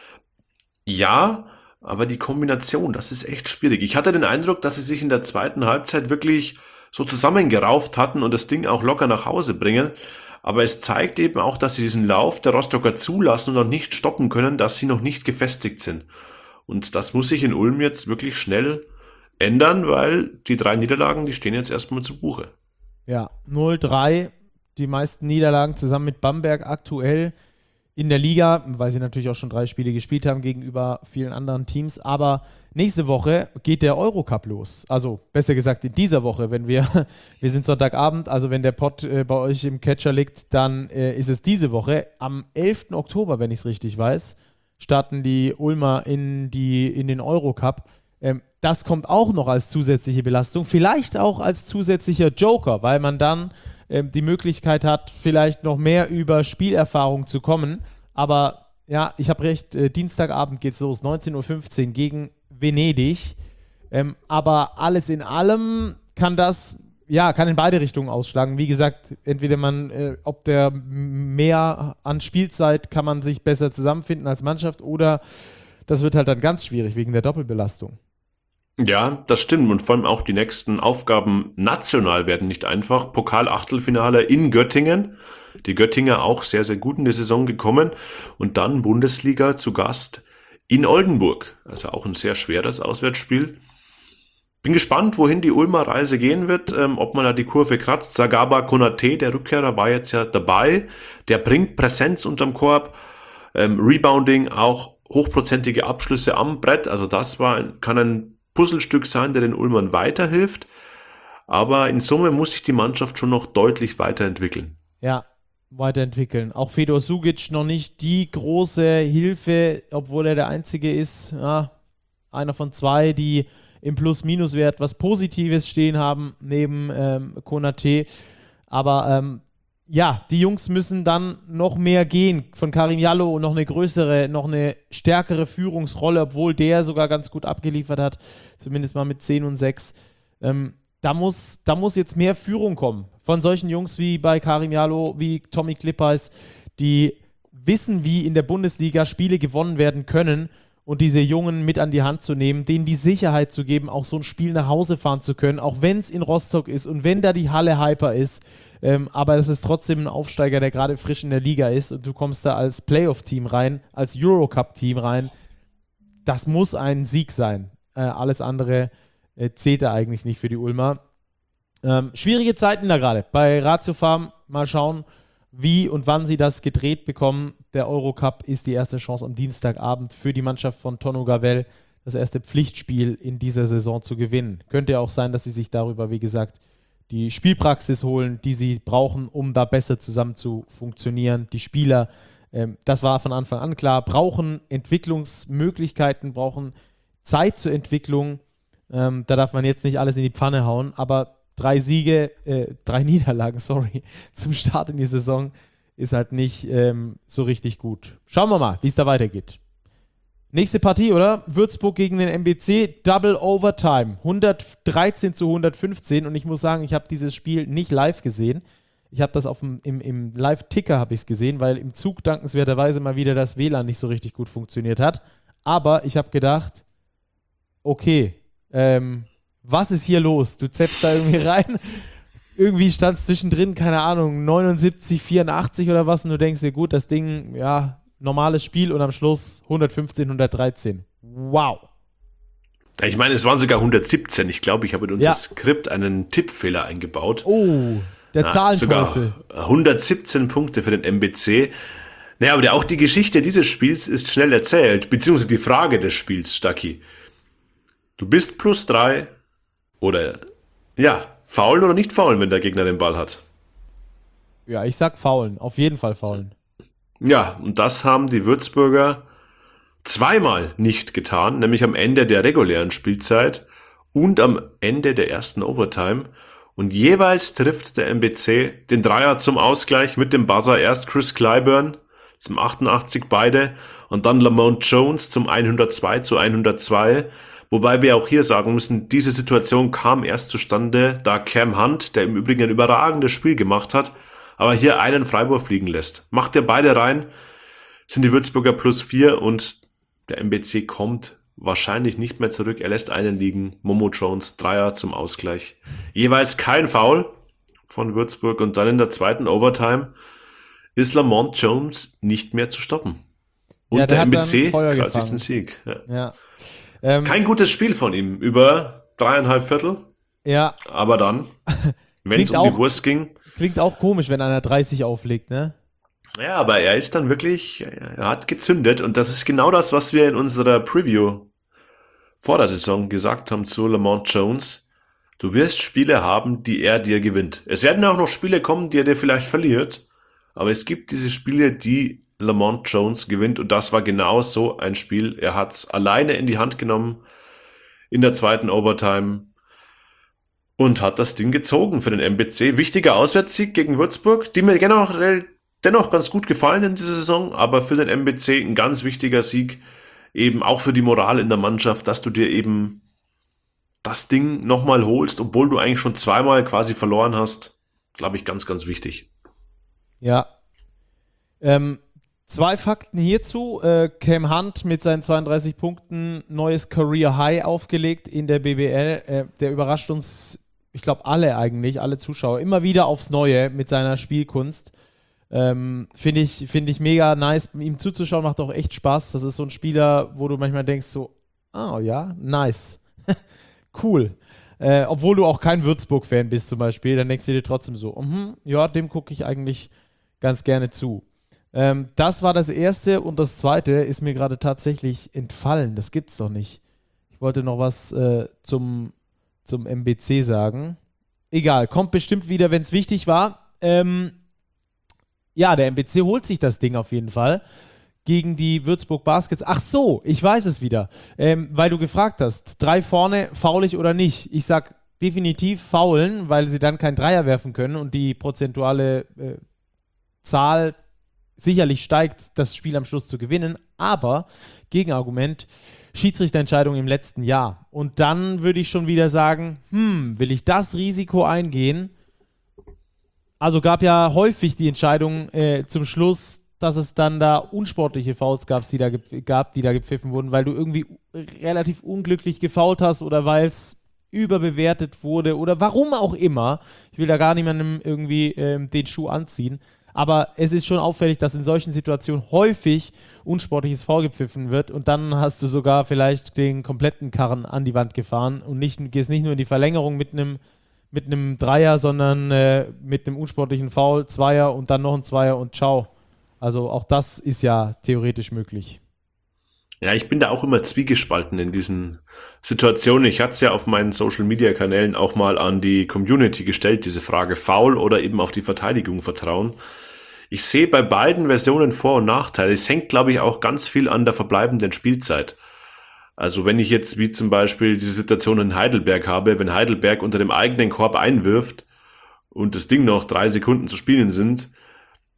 Ja, aber die Kombination, das ist echt schwierig. Ich hatte den Eindruck, dass sie sich in der zweiten Halbzeit wirklich so zusammengerauft hatten und das Ding auch locker nach Hause bringen. Aber es zeigt eben auch, dass sie diesen Lauf der Rostocker zulassen und noch nicht stoppen können, dass sie noch nicht gefestigt sind. Und das muss sich in Ulm jetzt wirklich schnell ändern, weil die 3 Niederlagen, die stehen jetzt erstmal zu Buche. Ja, 0-3, die meisten Niederlagen zusammen mit Bamberg aktuell in der Liga, weil sie natürlich auch schon 3 Spiele gespielt haben gegenüber vielen anderen Teams. Aber nächste Woche geht der Eurocup los. Also besser gesagt in dieser Woche, wenn wir sind Sonntagabend, also wenn der Pod bei euch im Catcher liegt, dann ist es diese Woche. Am 11. Oktober, wenn ich es richtig weiß, starten die Ulmer in den Eurocup. Das kommt auch noch als zusätzliche Belastung, vielleicht auch als zusätzlicher Joker, weil man dann die Möglichkeit hat, vielleicht noch mehr über Spielerfahrung zu kommen. Aber ja, ich habe recht, Dienstagabend geht's los, 19:15 Uhr gegen Venedig. Aber alles in allem kann in beide Richtungen ausschlagen. Wie gesagt, entweder ob der mehr an Spielzeit kann man sich besser zusammenfinden als Mannschaft oder das wird halt dann ganz schwierig wegen der Doppelbelastung. Ja, das stimmt. Und vor allem auch die nächsten Aufgaben national werden nicht einfach. Pokal-Achtelfinale in Göttingen. Die Göttinger auch sehr, sehr gut in die Saison gekommen. Und dann Bundesliga zu Gast in Oldenburg. Also auch ein sehr schweres Auswärtsspiel. Bin gespannt, wohin die Ulmer Reise gehen wird, ob man da die Kurve kratzt. Sagaba Konate, der Rückkehrer, war jetzt ja dabei. Der bringt Präsenz unterm Korb. Rebounding, auch hochprozentige Abschlüsse am Brett. Also das kann ein Puzzlestück sein, der den Ulmern weiterhilft. Aber in Summe muss sich die Mannschaft schon noch deutlich weiterentwickeln. Ja, weiterentwickeln. Auch Fedor Sugic noch nicht die große Hilfe, obwohl er der Einzige ist. Ja, einer von 2, die im Plus-Minus-Wert was Positives stehen haben, neben Konate. Aber ja, die Jungs müssen dann noch mehr gehen. Von Karim Jallo noch eine größere, noch eine stärkere Führungsrolle, obwohl der sogar ganz gut abgeliefert hat, zumindest mal mit 10 und 6. Da muss jetzt mehr Führung kommen von solchen Jungs wie bei Karim Jallo, wie Tommy Klippers, die wissen, wie in der Bundesliga Spiele gewonnen werden können und diese Jungen mit an die Hand zu nehmen, denen die Sicherheit zu geben, auch so ein Spiel nach Hause fahren zu können, auch wenn es in Rostock ist und wenn da die Halle hyper ist. Aber es ist trotzdem ein Aufsteiger, der gerade frisch in der Liga ist und du kommst da als Playoff-Team rein, als Eurocup-Team rein. Das muss ein Sieg sein. Alles andere zählt da eigentlich nicht für die Ulmer. Schwierige Zeiten da gerade bei Ratio Farm. Mal schauen, wie und wann sie das gedreht bekommen. Der Eurocup ist die erste Chance am Dienstagabend für die Mannschaft von Tonno Gavel, das erste Pflichtspiel in dieser Saison zu gewinnen. Könnte ja auch sein, dass sie sich darüber, wie gesagt, die Spielpraxis holen, die sie brauchen, um da besser zusammen zu funktionieren. Die Spieler, das war von Anfang an klar, brauchen Entwicklungsmöglichkeiten, brauchen Zeit zur Entwicklung. Da darf man jetzt nicht alles in die Pfanne hauen, aber 3 Niederlagen, zum Start in die Saison ist halt nicht so richtig gut. Schauen wir mal, wie es da weitergeht. Nächste Partie, oder? Würzburg gegen den MBC, Double Overtime, 113-115 und ich muss sagen, ich habe dieses Spiel nicht live gesehen. Ich habe das im Live-Ticker habe ich es gesehen, weil im Zug dankenswerterweise mal wieder das WLAN nicht so richtig gut funktioniert hat. Aber ich habe gedacht, okay, was ist hier los? Du zappst da irgendwie rein. Irgendwie stand es zwischendrin, keine Ahnung, 79, 84 oder was und du denkst dir, gut, das Ding, ja, normales Spiel und am Schluss 115, 113. Wow. Ich meine, es waren sogar 117. Ich glaube, ich habe in unser Skript einen Tippfehler eingebaut. Oh, der Zahlenteufel. Sogar 117 Punkte für den MBC. Naja, aber auch die Geschichte dieses Spiels ist schnell erzählt, beziehungsweise die Frage des Spiels, Stacki. Du bist +3 oder, faulen oder nicht faulen, wenn der Gegner den Ball hat? Ja, ich sag faulen. Auf jeden Fall faulen. Ja, und das haben die Würzburger zweimal nicht getan, nämlich am Ende der regulären Spielzeit und am Ende der ersten Overtime. Und jeweils trifft der MBC den Dreier zum Ausgleich mit dem Buzzer. Erst Chris Clyburn zum 88 beide und dann Lamont Jones zum 102-102. Wobei wir auch hier sagen müssen, diese Situation kam erst zustande, da Cam Hunt, der im Übrigen ein überragendes Spiel gemacht hat, aber hier einen Freiwurf fliegen lässt. Macht er beide rein, sind die Würzburger +4 und der MBC kommt wahrscheinlich nicht mehr zurück. Er lässt einen liegen. Momo Jones, Dreier zum Ausgleich. Jeweils kein Foul von Würzburg und dann in der zweiten Overtime ist Lamont Jones nicht mehr zu stoppen. Und der MBC krallt sich den Sieg. Ja. Kein gutes Spiel von ihm, über 3,5 Viertel. Ja. Aber dann, wenn es um die Wurst ging. Klingt auch komisch, wenn einer 30 auflegt, ne? Ja, aber er ist dann wirklich, er hat gezündet und das ist genau das, was wir in unserer Preview vor der Saison gesagt haben zu Lamont Jones. Du wirst Spiele haben, die er dir gewinnt. Es werden auch noch Spiele kommen, die er dir vielleicht verliert, aber es gibt diese Spiele, die Lamont Jones gewinnt und das war genau so ein Spiel. Er hat es alleine in die Hand genommen in der zweiten Overtime und hat das Ding gezogen für den MBC. Wichtiger Auswärtssieg gegen Würzburg, die mir dennoch ganz gut gefallen in dieser Saison, aber für den MBC ein ganz wichtiger Sieg, eben auch für die Moral in der Mannschaft, dass du dir eben das Ding nochmal holst, obwohl du eigentlich schon zweimal quasi verloren hast, glaube ich, ganz, ganz wichtig. Ja. 2 Fakten hierzu. Cam Hunt mit seinen 32 Punkten, neues Career High aufgelegt in der BBL. Der überrascht uns, ich glaube, alle Zuschauer, immer wieder aufs Neue mit seiner Spielkunst. Finde ich mega nice, ihm zuzuschauen, macht auch echt Spaß. Das ist so ein Spieler, wo du manchmal denkst so, oh ja, nice, cool. Obwohl du auch kein Würzburg-Fan bist zum Beispiel, dann denkst du dir trotzdem so, ja, dem gucke ich eigentlich ganz gerne zu. Das war das Erste und das Zweite ist mir gerade tatsächlich entfallen, das gibt's doch nicht. Ich wollte noch was zum MBC sagen. Egal, kommt bestimmt wieder, wenn es wichtig war. Ja, der MBC holt sich das Ding auf jeden Fall gegen die Würzburg Baskets. Ach so, ich weiß es wieder, weil du gefragt hast, 3 vorne, faulig oder nicht? Ich sag definitiv faulen, weil sie dann keinen Dreier werfen können und die prozentuale Zahl sicherlich steigt, das Spiel am Schluss zu gewinnen. Aber, Gegenargument, Schiedsrichterentscheidung im letzten Jahr. Und dann würde ich schon wieder sagen, will ich das Risiko eingehen? Also gab ja häufig die Entscheidung zum Schluss, dass es dann da unsportliche Fouls gab, die da gepfiffen wurden, weil du irgendwie relativ unglücklich gefoult hast oder weil es überbewertet wurde oder warum auch immer. Ich will da gar niemandem irgendwie den Schuh anziehen. Aber es ist schon auffällig, dass in solchen Situationen häufig unsportliches Foul gepfiffen wird und dann hast du sogar vielleicht den kompletten Karren an die Wand gefahren und gehst nicht nur in die Verlängerung mit einem Dreier, sondern mit einem unsportlichen Foul, Zweier und dann noch ein Zweier und ciao. Also auch das ist ja theoretisch möglich. Ja, ich bin da auch immer zwiegespalten in diesen Situationen. Ich hatte es ja auf meinen Social-Media-Kanälen auch mal an die Community gestellt, diese Frage, Foul oder eben auf die Verteidigung vertrauen. Ich sehe bei beiden Versionen Vor- und Nachteile. Es hängt, glaube ich, auch ganz viel an der verbleibenden Spielzeit. Also wenn ich jetzt wie zum Beispiel diese Situation in Heidelberg habe, wenn Heidelberg unter dem eigenen Korb einwirft und das Ding noch 3 Sekunden zu spielen sind,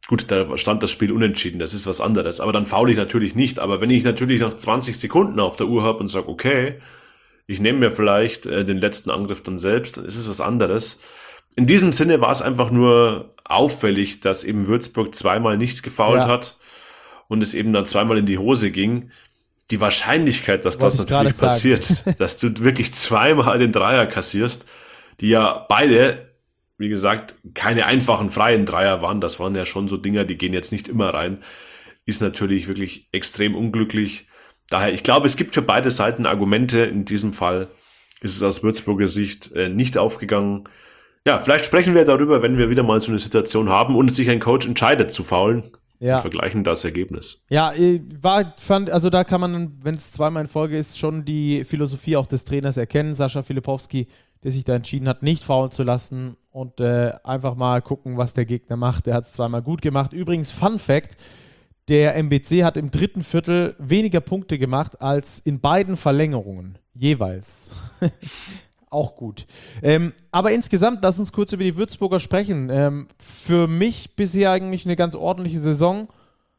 Gut, da stand das Spiel unentschieden, das ist was anderes. Aber dann faule ich natürlich nicht. Aber wenn ich natürlich noch 20 Sekunden auf der Uhr habe und sage, okay, ich nehme mir vielleicht den letzten Angriff dann selbst, dann ist es was anderes. In diesem Sinne war es einfach nur auffällig, dass eben Würzburg zweimal nicht gefoult hat und es eben dann zweimal in die Hose ging. Die Wahrscheinlichkeit, dass das natürlich passiert, dass du wirklich zweimal den Dreier kassierst, die ja beide, wie gesagt, keine einfachen freien Dreier waren, das waren ja schon so Dinger, die gehen jetzt nicht immer rein, ist natürlich wirklich extrem unglücklich. Daher, ich glaube, es gibt für beide Seiten Argumente. In diesem Fall ist es aus Würzburger Sicht nicht aufgegangen. Ja, vielleicht sprechen wir darüber, wenn wir wieder mal so eine Situation haben und sich ein Coach entscheidet zu faulen. Und vergleichen das Ergebnis. Ja, also da kann man, wenn es zweimal in Folge ist, schon die Philosophie auch des Trainers erkennen. Sascha Filipowski, der sich da entschieden hat, nicht faulen zu lassen und einfach mal gucken, was der Gegner macht. Der hat es zweimal gut gemacht. Übrigens, Fun Fact, der MBC hat im dritten Viertel weniger Punkte gemacht als in beiden Verlängerungen jeweils. Auch gut. Aber insgesamt, lass uns kurz über die Würzburger sprechen. Für mich bisher eigentlich eine ganz ordentliche Saison,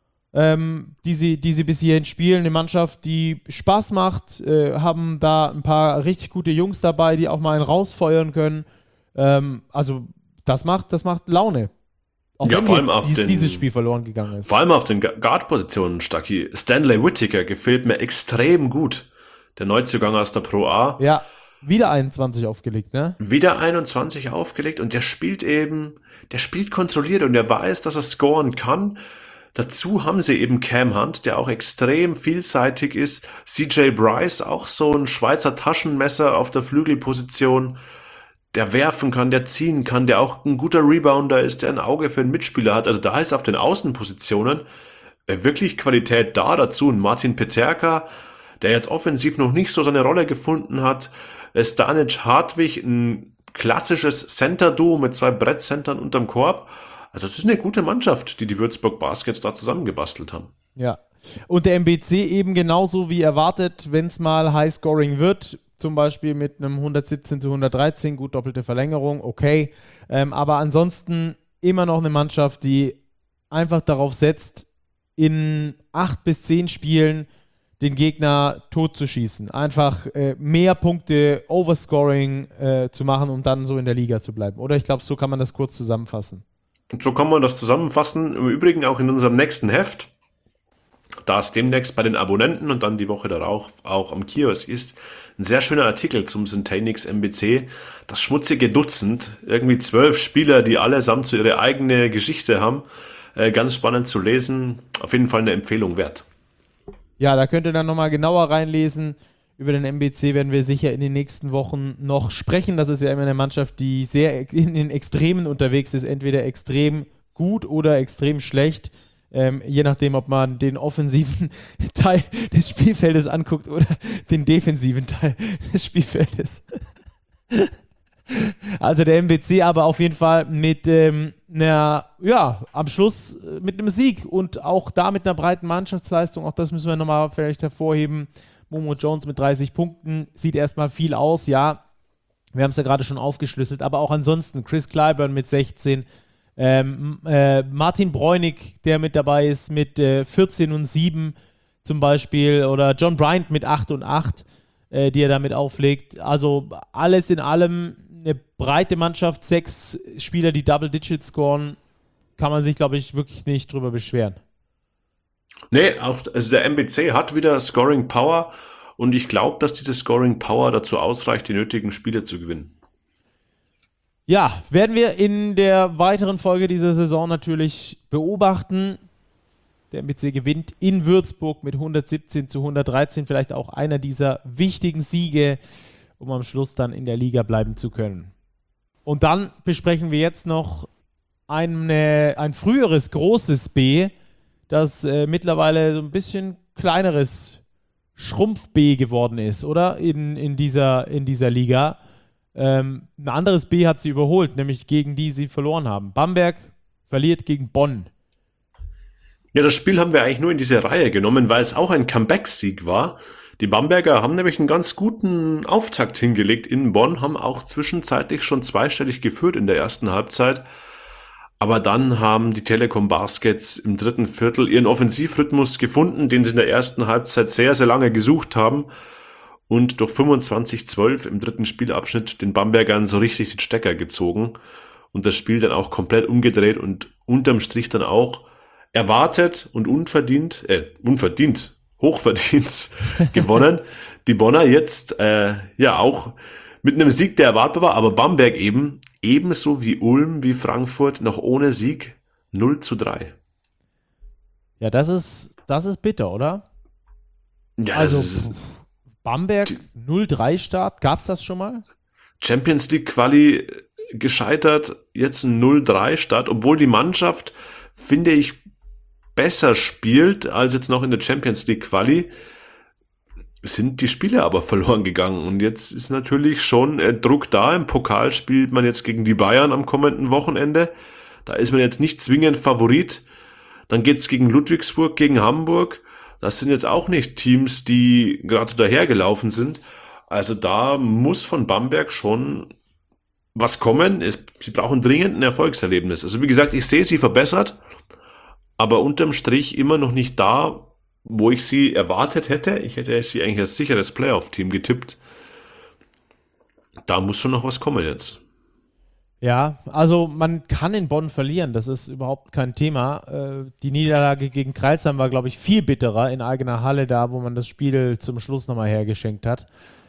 die sie bis hierhin spielen. Eine Mannschaft, die Spaß macht, haben da ein paar richtig gute Jungs dabei, die auch mal einen rausfeuern können. Also das macht Laune. Auch ja, wenn vor allem auf dieses Spiel verloren gegangen ist. Vor allem auf den Guard-Positionen, Stacki. Stanley Whittaker gefällt mir extrem gut. Der Neuzugang aus der Pro A. Ja. Wieder 21 aufgelegt, ne? Wieder 21 aufgelegt und der spielt kontrolliert und der weiß, dass er scoren kann. Dazu haben sie eben Cam Hunt, der auch extrem vielseitig ist. CJ Bryce, auch so ein Schweizer Taschenmesser auf der Flügelposition, der werfen kann, der ziehen kann, der auch ein guter Rebounder ist, der ein Auge für einen Mitspieler hat. Also da ist auf den Außenpositionen wirklich Qualität da. Dazu ein Martin Peterka, der jetzt offensiv noch nicht so seine Rolle gefunden hat. Stanic Hartwig, ein klassisches Center-Duo mit 2 Brettcentern unterm Korb. Also es ist eine gute Mannschaft, die Würzburg Baskets da zusammengebastelt haben. Ja, und der MBC eben genauso wie erwartet, wenn es mal High-Scoring wird, zum Beispiel mit einem 117-113, gut doppelte Verlängerung, okay. Aber ansonsten immer noch eine Mannschaft, die einfach darauf setzt, in 8 bis 10 Spielen den Gegner totzuschießen. Einfach mehr Punkte, Overscoring zu machen, um dann so in der Liga zu bleiben. Oder ich glaube, so kann man das kurz zusammenfassen. Und so kann man das zusammenfassen. Im Übrigen auch in unserem nächsten Heft, da es demnächst bei den Abonnenten und dann die Woche darauf auch am Kiosk ist, ein sehr schöner Artikel zum Syntanix MBC. Das schmutzige Dutzend, irgendwie 12 Spieler, die allesamt so ihre eigene Geschichte haben. Ganz spannend zu lesen. Auf jeden Fall eine Empfehlung wert. Ja, da könnt ihr dann nochmal genauer reinlesen. Über den MBC werden wir sicher in den nächsten Wochen noch sprechen. Das ist ja immer eine Mannschaft, die sehr in den Extremen unterwegs ist. Entweder extrem gut oder extrem schlecht. Je nachdem, ob man den offensiven Teil des Spielfeldes anguckt oder den defensiven Teil des Spielfeldes. Also der MBC aber auf jeden Fall mit am Schluss mit einem Sieg und auch da mit einer breiten Mannschaftsleistung. Auch das müssen wir nochmal vielleicht hervorheben. Momo Jones mit 30 Punkten sieht erstmal viel aus, ja. Wir haben es ja gerade schon aufgeschlüsselt, aber auch ansonsten Chris Clyburn mit 16, Martin Bräunig, der mit dabei ist, mit 14 und 7 zum Beispiel, oder John Bryant mit 8 und 8, die er damit auflegt. Also alles in allem eine breite Mannschaft, 6 Spieler, die Double-Digit scoren, kann man sich, glaube ich, wirklich nicht drüber beschweren. Nee, also der MBC hat wieder Scoring Power und ich glaube, dass diese Scoring Power dazu ausreicht, die nötigen Spiele zu gewinnen. Ja, werden wir in der weiteren Folge dieser Saison natürlich beobachten. Der MBC gewinnt in Würzburg mit 117-113, vielleicht auch einer dieser wichtigen Siege, um am Schluss dann in der Liga bleiben zu können. Und dann besprechen wir jetzt noch ein früheres großes B, das mittlerweile so ein bisschen kleineres Schrumpf-B geworden ist, oder? In dieser Liga. Ein anderes B hat sie überholt, nämlich gegen die sie verloren haben. Bamberg verliert gegen Bonn. Ja, das Spiel haben wir eigentlich nur in diese Reihe genommen, weil es auch ein Comeback-Sieg war. Die Bamberger haben nämlich einen ganz guten Auftakt hingelegt in Bonn, haben auch zwischenzeitlich schon zweistellig geführt in der ersten Halbzeit. Aber dann haben die Telekom Baskets im dritten Viertel ihren Offensivrhythmus gefunden, den sie in der ersten Halbzeit sehr, sehr lange gesucht haben und durch 25-12 im dritten Spielabschnitt den Bambergern so richtig den Stecker gezogen und das Spiel dann auch komplett umgedreht und unterm Strich dann auch erwartet und hochverdient gewonnen. Die Bonner jetzt auch mit einem Sieg, der erwartbar war, aber Bamberg ebenso wie Ulm, wie Frankfurt, noch ohne Sieg 0-3. Ja, das ist bitter, oder? Ja, also Bamberg 0-3 Start, gab es das schon mal? Champions League Quali gescheitert, jetzt ein 0-3 Start, obwohl die Mannschaft, finde ich, besser spielt als jetzt noch in der Champions League Quali, sind die Spiele aber verloren gegangen. Und jetzt ist natürlich schon Druck da. Im Pokal spielt man jetzt gegen die Bayern am kommenden Wochenende. Da ist man jetzt nicht zwingend Favorit. Dann geht's gegen Ludwigsburg, gegen Hamburg. Das sind jetzt auch nicht Teams, die gerade so dahergelaufen sind. Also da muss von Bamberg schon was kommen. Sie brauchen dringend ein Erfolgserlebnis. Also wie gesagt, ich sehe sie verbessert, aber unterm Strich immer noch nicht da, wo ich sie erwartet hätte. Ich hätte sie eigentlich als sicheres Playoff-Team getippt. Da muss schon noch was kommen jetzt. Ja, also man kann in Bonn verlieren, das ist überhaupt kein Thema. Die Niederlage gegen Crailsheim war, glaube ich, viel bitterer in eigener Halle da, wo man das Spiel zum Schluss nochmal hergeschenkt hat.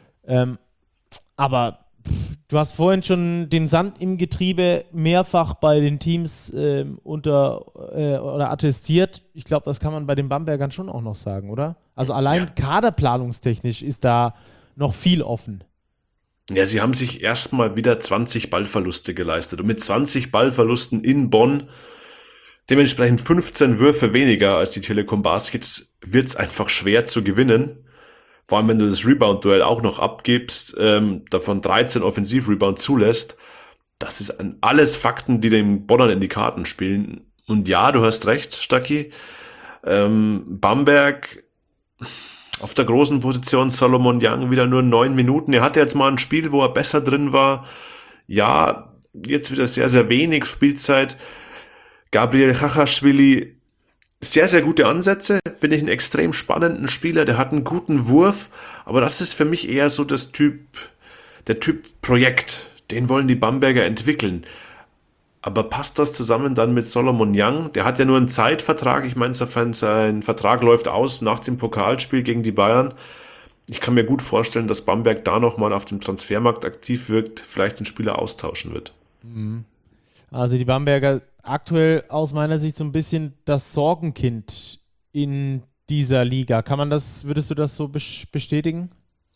Aber du hast vorhin schon den Sand im Getriebe mehrfach bei den Teams oder attestiert. Ich glaube, das kann man bei den Bambergern schon auch noch sagen, oder? Also allein kaderplanungstechnisch ist da noch viel offen. Ja, sie haben sich erstmal wieder 20 Ballverluste geleistet. Und mit 20 Ballverlusten in Bonn, dementsprechend 15 Würfe weniger als die Telekom Baskets, wird es einfach schwer zu gewinnen. Vor allem, wenn du das Rebound-Duell auch noch abgibst, davon 13 Offensiv-Rebound zulässt. Das ist alles Fakten, die den Bonnern in die Karten spielen. Und ja, du hast recht, Stacki. Bamberg auf der großen Position, Solomon Young wieder nur 9 Minuten. Er hatte jetzt mal ein Spiel, wo er besser drin war. Ja, jetzt wieder sehr, sehr wenig Spielzeit. Gabriel Chachashvili, sehr, sehr gute Ansätze. Finde ich einen extrem spannenden Spieler. Der hat einen guten Wurf. Aber das ist für mich eher so der Typ Projekt. Den wollen die Bamberger entwickeln. Aber passt das zusammen dann mit Solomon Young? Der hat ja nur einen Zeitvertrag. Ich meine, sein Vertrag läuft aus nach dem Pokalspiel gegen die Bayern. Ich kann mir gut vorstellen, dass Bamberg da nochmal auf dem Transfermarkt aktiv wirkt, vielleicht den Spieler austauschen wird. Also die Bamberger aktuell aus meiner Sicht so ein bisschen das Sorgenkind in dieser Liga. Würdest du das so bestätigen?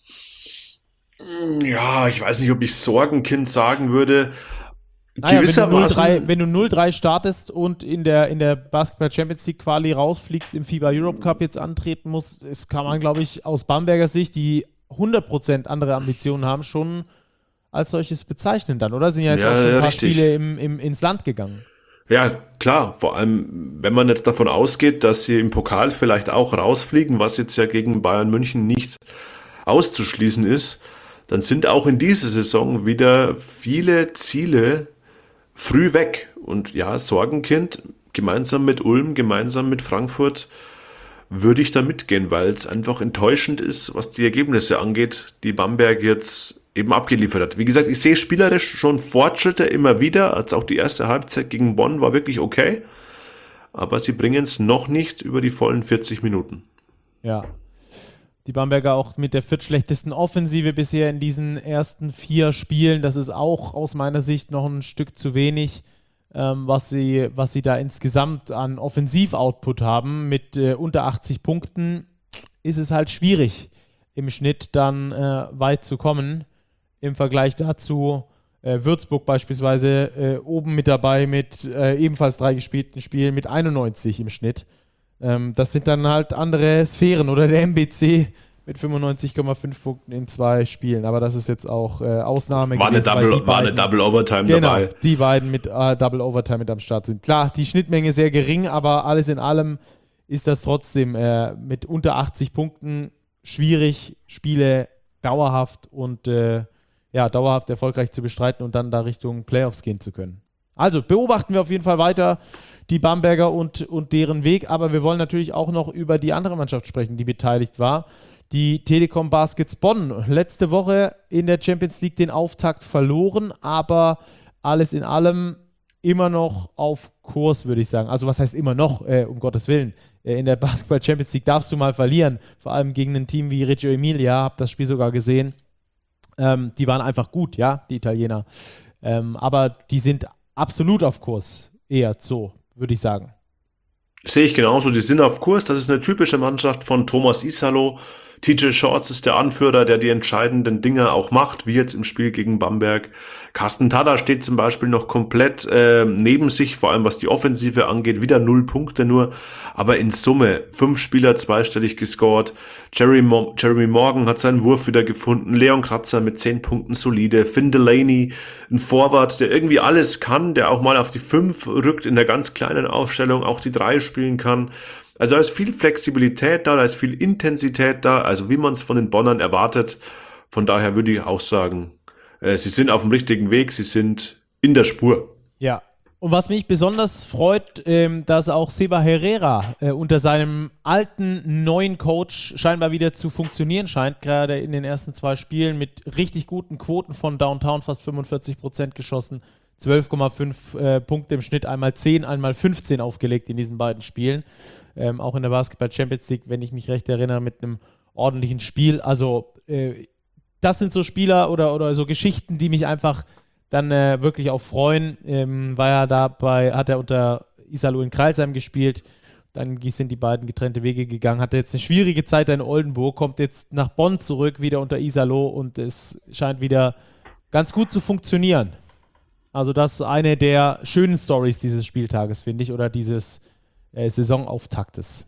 Ja, ich weiß nicht, ob ich Sorgenkind sagen würde. Naja, wenn du 0-3 startest und in der Basketball Champions League Quali rausfliegst, im FIBA Europe Cup jetzt antreten musst, das kann man, glaube ich, aus Bamberger Sicht, die 100% andere Ambitionen haben, schon als solches bezeichnen dann, oder? Sind ja jetzt auch schon ein paar Spiele ins Land gegangen. Ja, klar, vor allem, wenn man jetzt davon ausgeht, dass sie im Pokal vielleicht auch rausfliegen, was jetzt ja gegen Bayern München nicht auszuschließen ist, dann sind auch in dieser Saison wieder viele Ziele früh weg. Und ja, Sorgenkind, gemeinsam mit Ulm, gemeinsam mit Frankfurt, würde ich da mitgehen, weil es einfach enttäuschend ist, was die Ergebnisse angeht, die Bamberg jetzt eben abgeliefert hat. Wie gesagt, ich sehe spielerisch schon Fortschritte immer wieder, als auch die erste Halbzeit gegen Bonn war wirklich okay, aber sie bringen es noch nicht über die vollen 40 Minuten. Ja. Die Bamberger auch mit der viertschlechtesten Offensive bisher in diesen ersten 4 Spielen. Das ist auch aus meiner Sicht noch ein Stück zu wenig, was sie da insgesamt an Offensiv-Output haben. Mit unter 80 Punkten ist es halt schwierig, im Schnitt dann weit zu kommen. Im Vergleich dazu Würzburg beispielsweise oben mit dabei mit ebenfalls 3 gespielten Spielen mit 91 im Schnitt. Das sind dann halt andere Sphären, oder der MBC mit 95,5 Punkten in 2 Spielen. Aber das ist jetzt auch Ausnahme gewesen. War eine Double Overtime dabei. Genau, die beiden mit Double Overtime mit am Start sind. Klar, die Schnittmenge sehr gering, aber alles in allem ist das trotzdem mit unter 80 Punkten schwierig, Spiele dauerhaft und dauerhaft erfolgreich zu bestreiten und dann da Richtung Playoffs gehen zu können. Also beobachten wir auf jeden Fall weiter die Bamberger und deren Weg, aber wir wollen natürlich auch noch über die andere Mannschaft sprechen, die beteiligt war. Die Telekom Baskets Bonn. Letzte Woche in der Champions League den Auftakt verloren, aber alles in allem immer noch auf Kurs, würde ich sagen. Also was heißt immer noch, um Gottes Willen. In der Basketball Champions League darfst du mal verlieren, vor allem gegen ein Team wie Reggio Emilia, habe das Spiel sogar gesehen. Die waren einfach gut, ja, die Italiener. Aber die sind absolut auf Kurs, eher so, würde ich sagen. Sehe ich genauso, die sind auf Kurs. Das ist eine typische Mannschaft von Thomas Isalo. TJ Shorts ist der Anführer, der die entscheidenden Dinge auch macht, wie jetzt im Spiel gegen Bamberg. Carsten Tada steht zum Beispiel noch komplett neben sich, vor allem was die Offensive angeht, wieder 0 Punkte nur, aber in Summe 5 Spieler zweistellig gescored. Jeremy Morgan hat seinen Wurf wieder gefunden, Leon Kratzer mit 10 Punkten solide, Finn Delaney, ein Forward, der irgendwie alles kann, der auch mal auf die 5 rückt in der ganz kleinen Aufstellung, auch die 3 spielen kann. Also da ist viel Flexibilität da ist viel Intensität da, also wie man es von den Bonnern erwartet. Von daher würde ich auch sagen, sie sind auf dem richtigen Weg, sie sind in der Spur. Ja, und was mich besonders freut, dass auch Seba Herrera unter seinem alten, neuen Coach scheinbar wieder zu funktionieren scheint, gerade in den ersten 2 Spielen mit richtig guten Quoten von Downtown, fast 45% geschossen, 12,5 Punkte im Schnitt, einmal 10, einmal 15 aufgelegt in diesen beiden Spielen. Auch in der Basketball Champions League, wenn ich mich recht erinnere, mit einem ordentlichen Spiel. Also das sind so Spieler oder so Geschichten, die mich einfach dann wirklich auch freuen. Hat er unter Isalo in Crailsheim gespielt. Dann sind die beiden getrennte Wege gegangen. Hatte jetzt eine schwierige Zeit in Oldenburg, kommt jetzt nach Bonn zurück, wieder unter Isalo und es scheint wieder ganz gut zu funktionieren. Also das ist eine der schönen Storys dieses Spieltages, finde ich, oder dieses Saisonauftaktes.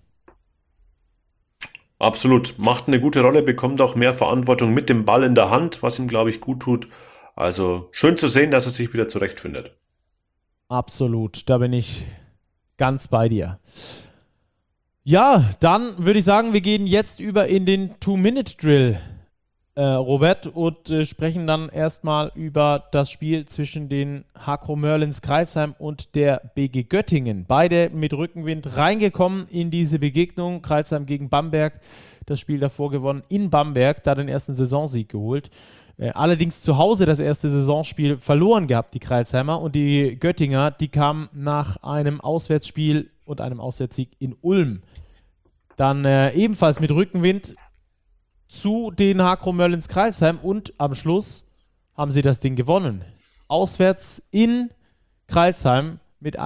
Absolut, macht eine gute Rolle, bekommt auch mehr Verantwortung mit dem Ball in der Hand, was ihm, glaube ich, gut tut. Also schön zu sehen, dass er sich wieder zurechtfindet. Absolut, da bin ich ganz bei dir. Ja, dann würde ich sagen, wir gehen jetzt über in den 2-Minute-Drill, Robert, und sprechen dann erstmal über das Spiel zwischen den Hakro Merlins Crailsheim und der BG Göttingen. Beide mit Rückenwind reingekommen in diese Begegnung. Crailsheim gegen Bamberg, das Spiel davor gewonnen in Bamberg, da den ersten Saisonsieg geholt. Allerdings zu Hause das erste Saisonspiel verloren gehabt, die Crailsheimer, und die Göttinger, die kamen nach einem Auswärtsspiel und einem Auswärtssieg in Ulm dann ebenfalls mit Rückenwind zu den Hakro Merlins Crailsheim und am Schluss haben sie das Ding gewonnen. Auswärts in Crailsheim mit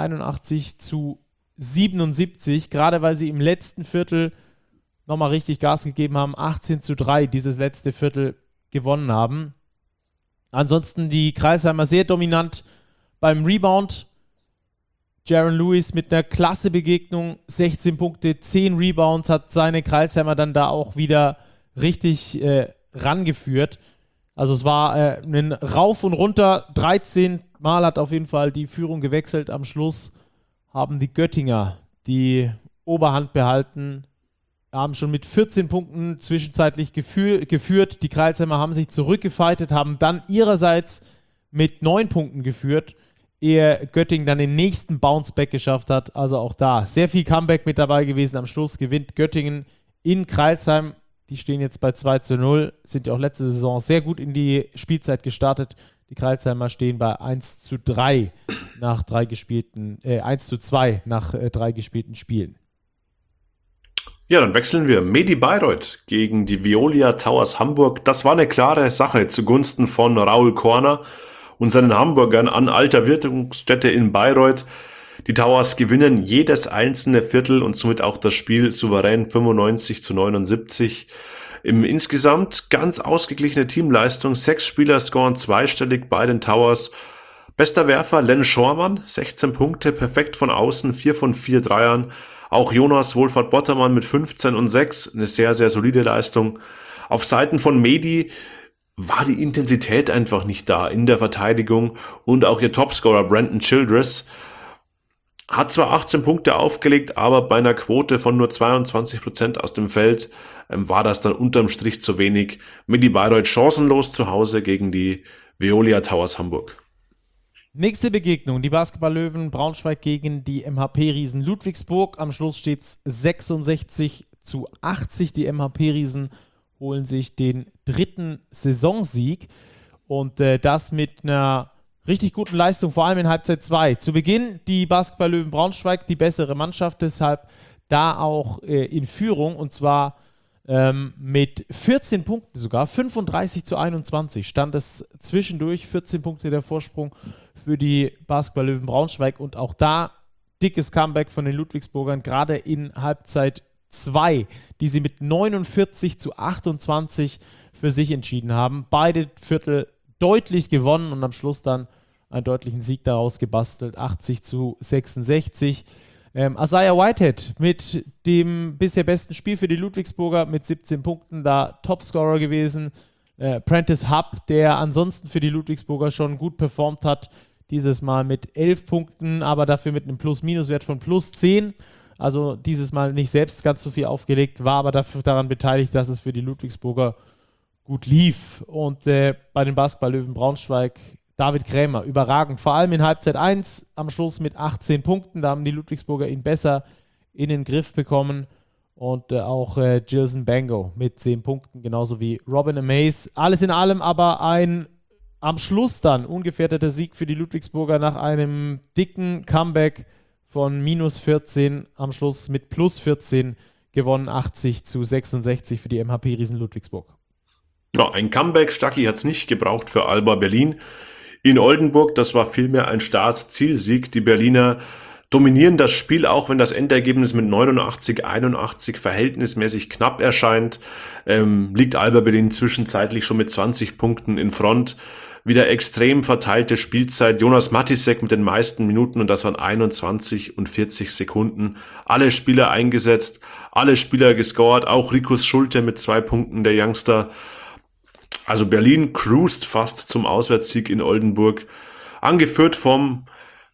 81-77, gerade weil sie im letzten Viertel nochmal richtig Gas gegeben haben, 18-3 dieses letzte Viertel gewonnen haben. Ansonsten die Crailsheimer sehr dominant beim Rebound. Jaron Lewis mit einer klasse Begegnung, 16 Punkte, 10 Rebounds, hat seine Crailsheimer dann da auch wieder richtig rangeführt. Also es war ein Rauf und Runter, 13 Mal hat auf jeden Fall die Führung gewechselt. Am Schluss haben die Göttinger die Oberhand behalten, haben schon mit 14 Punkten zwischenzeitlich geführt. Die Crailsheimer haben sich zurückgefightet, haben dann ihrerseits mit 9 Punkten geführt, ehe Göttingen dann den nächsten Bounceback geschafft hat. Also auch da sehr viel Comeback mit dabei gewesen. Am Schluss gewinnt Göttingen in Crailsheim. Die stehen jetzt bei 2-0, sind ja auch letzte Saison sehr gut in die Spielzeit gestartet. Die Crailsheimer stehen bei 1-3 nach 3 gespielten, 1-2 nach 3 gespielten Spielen. Ja, dann wechseln wir. Medi Bayreuth gegen die Veolia Towers Hamburg. Das war eine klare Sache zugunsten von Raul Korner und seinen Hamburgern an alter Wirkungsstätte in Bayreuth. Die Towers gewinnen jedes einzelne Viertel und somit auch das Spiel souverän 95-79. Im insgesamt ganz ausgeglichene Teamleistung. 6 Spieler scoren zweistellig bei den Towers. Bester Werfer Len Schormann, 16 Punkte, perfekt von außen, 4 von 4 Dreiern. Auch Jonas Wohlfahrt-Bottermann mit 15 und 6, eine sehr, sehr solide Leistung. Auf Seiten von Medi war die Intensität einfach nicht da in der Verteidigung und auch ihr Topscorer Brandon Childress hat zwar 18 Punkte aufgelegt, aber bei einer Quote von nur 22% aus dem Feld war das dann unterm Strich zu wenig. Medi Bayreuth chancenlos zu Hause gegen die Veolia Towers Hamburg. Nächste Begegnung, die Basketball-Löwen Braunschweig gegen die MHP-Riesen Ludwigsburg. Am Schluss steht es 66-80. Die MHP-Riesen holen sich den 3. Saisonsieg und das mit einer richtig guten Leistung, vor allem in Halbzeit 2. Zu Beginn die Basketball-Löwen Braunschweig, die bessere Mannschaft, deshalb da auch in Führung und zwar mit 14 Punkten sogar, 35-21 stand es zwischendurch, 14 Punkte der Vorsprung für die Basketball-Löwen Braunschweig und auch da dickes Comeback von den Ludwigsburgern, gerade in Halbzeit 2, die sie mit 49-28 für sich entschieden haben. Beide Viertel deutlich gewonnen und am Schluss dann einen deutlichen Sieg daraus gebastelt, 80-66. Isaiah Whitehead mit dem bisher besten Spiel für die Ludwigsburger mit 17 Punkten, da Topscorer gewesen. Prentice Hub, der ansonsten für die Ludwigsburger schon gut performt hat, dieses Mal mit 11 Punkten, aber dafür mit einem Plus-Minus-Wert von plus 10. Also dieses Mal nicht selbst ganz so viel aufgelegt, war aber dafür daran beteiligt, dass es für die Ludwigsburger gut lief. Und bei den Basketball-Löwen Braunschweig David Krämer, überragend. Vor allem in Halbzeit 1 am Schluss mit 18 Punkten. Da haben die Ludwigsburger ihn besser in den Griff bekommen. Und auch Gilson Bango mit 10 Punkten, genauso wie Robin Amaze. Alles in allem aber ein am Schluss dann ungefährdeter Sieg für die Ludwigsburger nach einem dicken Comeback von minus 14. Am Schluss mit plus 14 gewonnen, 80-66 für die MHP Riesen Ludwigsburg. Ja, ein Comeback, Stucky hat es nicht gebraucht für Alba Berlin. In Oldenburg, das war vielmehr ein Start-Zielsieg. Die Berliner dominieren das Spiel, auch wenn das Endergebnis mit 89-81 verhältnismäßig knapp erscheint. Liegt Alba Berlin zwischenzeitlich schon mit 20 Punkten in Front. Wieder extrem verteilte Spielzeit. Jonas Matisek mit den meisten Minuten und das waren 21 und 40 Sekunden. Alle Spieler eingesetzt, alle Spieler gescored, auch Rikus Schulte mit 2 Punkten, der Youngster. Also Berlin cruised fast zum Auswärtssieg in Oldenburg, angeführt vom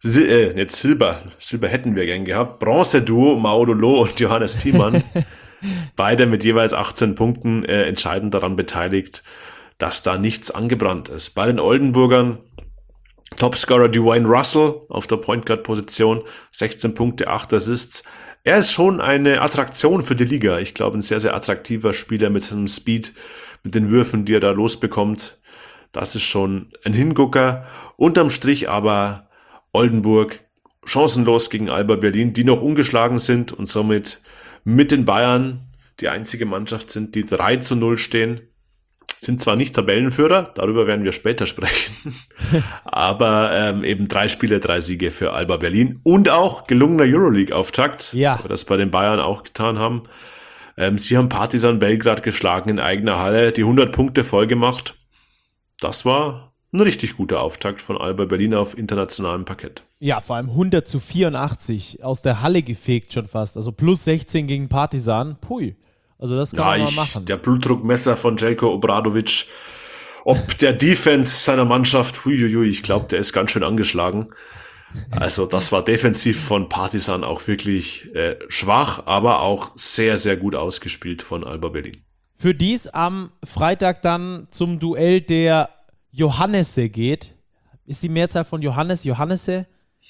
Silber hätten wir gern gehabt, Bronze-Duo Maudolo und Johannes Thiemann, beide mit jeweils 18 Punkten entscheidend daran beteiligt, dass da nichts angebrannt ist. Bei den Oldenburgern Topscorer Dwayne Russell auf der Point Guard Position, 16 Punkte, 8 Assists. Er ist schon eine Attraktion für die Liga. Ich glaube, ein sehr, sehr attraktiver Spieler mit seinem Speed, mit den Würfen, die er da losbekommt. Das ist schon ein Hingucker. Unterm Strich aber Oldenburg chancenlos gegen Alba Berlin, die noch ungeschlagen sind und somit mit den Bayern die einzige Mannschaft sind, die 3-0 stehen. Sind zwar nicht Tabellenführer, darüber werden wir später sprechen, aber eben 3 Spiele, 3 Siege für Alba Berlin und auch gelungener Euroleague-Auftakt, ja, wir das bei den Bayern auch getan haben. Sie haben Partizan Belgrad geschlagen in eigener Halle, die 100 Punkte voll gemacht. Das war ein richtig guter Auftakt von Alba Berlin auf internationalem Parkett. Ja, vor allem 100-84 aus der Halle gefegt schon fast, also plus 16 gegen Partizan, pui. Also das kann man mal machen. Der Blutdruckmesser von Jelko Obradovic, ob der Defense seiner Mannschaft, ich glaube, der ist ganz schön angeschlagen. Also das war defensiv von Partizan auch wirklich schwach, aber auch sehr, sehr gut ausgespielt von Alba Berlin. Für dies am Freitag dann zum Duell der Johannese geht. Ist die Mehrzahl von Johannese?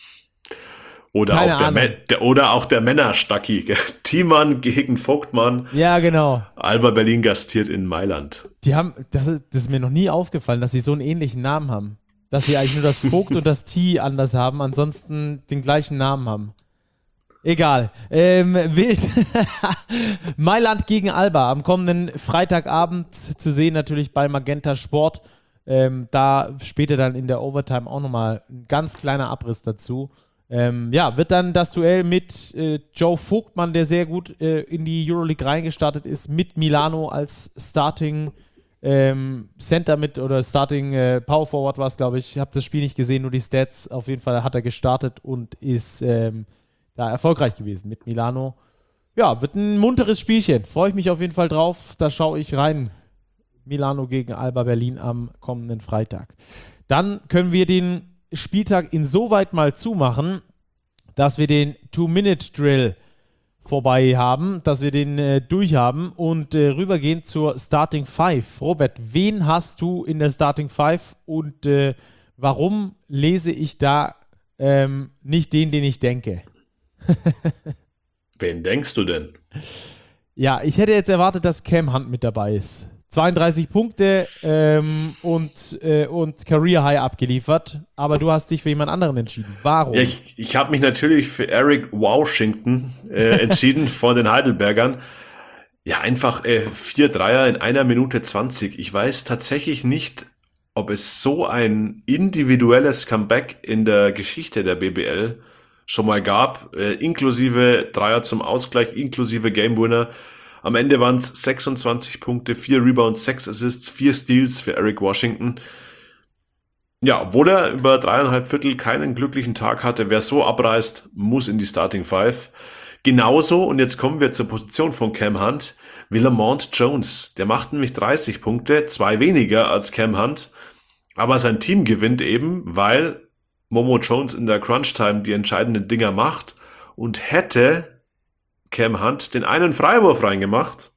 Oder auch der Männer-Stacki. Thiemann gegen Vogtmann. Ja, genau. Alba Berlin gastiert in Mailand. Die haben, das ist mir noch nie aufgefallen, dass sie so einen ähnlichen Namen haben. Dass sie eigentlich nur das Vogt und das T anders haben, ansonsten den gleichen Namen haben. Egal. Wild. Mailand gegen Alba am kommenden Freitagabend zu sehen, natürlich bei Magenta Sport. Da später dann in der Overtime auch nochmal ein ganz kleiner Abriss dazu. Wird dann das Duell mit Joe Vogtmann, der sehr gut in die Euroleague reingestartet ist, mit Milano als Starting Center oder Starting Power Forward war es, glaube ich. Ich habe das Spiel nicht gesehen, nur die Stats. Auf jeden Fall hat er gestartet und ist da erfolgreich gewesen mit Milano. Ja, wird ein munteres Spielchen. Freue ich mich auf jeden Fall drauf. Da schaue ich rein. Milano gegen Alba Berlin am kommenden Freitag. Dann können wir den Spieltag insoweit mal zumachen, dass wir den 2-Minute-Drill vorbei haben, dass wir den durchhaben und rübergehen zur Starting 5. Robert, wen hast du in der Starting 5 und warum lese ich da nicht den ich denke? Wen denkst du denn? Ja, ich hätte jetzt erwartet, dass Cam Hunt mit dabei ist. 32 Punkte und Career High abgeliefert, aber du hast dich für jemand anderen entschieden. Warum? Ja, ich habe mich natürlich für Eric Washington entschieden von den Heidelbergern. Ja, einfach 4 Dreier in 1 Minute 20. Ich weiß tatsächlich nicht, ob es so ein individuelles Comeback in der Geschichte der BBL schon mal gab, inklusive Dreier zum Ausgleich, inklusive Game Winner. Am Ende waren es 26 Punkte, 4 Rebounds, 6 Assists, 4 Steals für Eric Washington. Ja, obwohl er über 3,5 Viertel keinen glücklichen Tag hatte, wer so abreißt, muss in die Starting Five. Genauso, und jetzt kommen wir zur Position von Cam Hunt, wie Lamont Jones. Der macht nämlich 30 Punkte, 2 weniger als Cam Hunt, aber sein Team gewinnt eben, weil Momo Jones in der Crunch-Time die entscheidenden Dinger macht, und hätte Cam Hunt den einen Freiwurf reingemacht,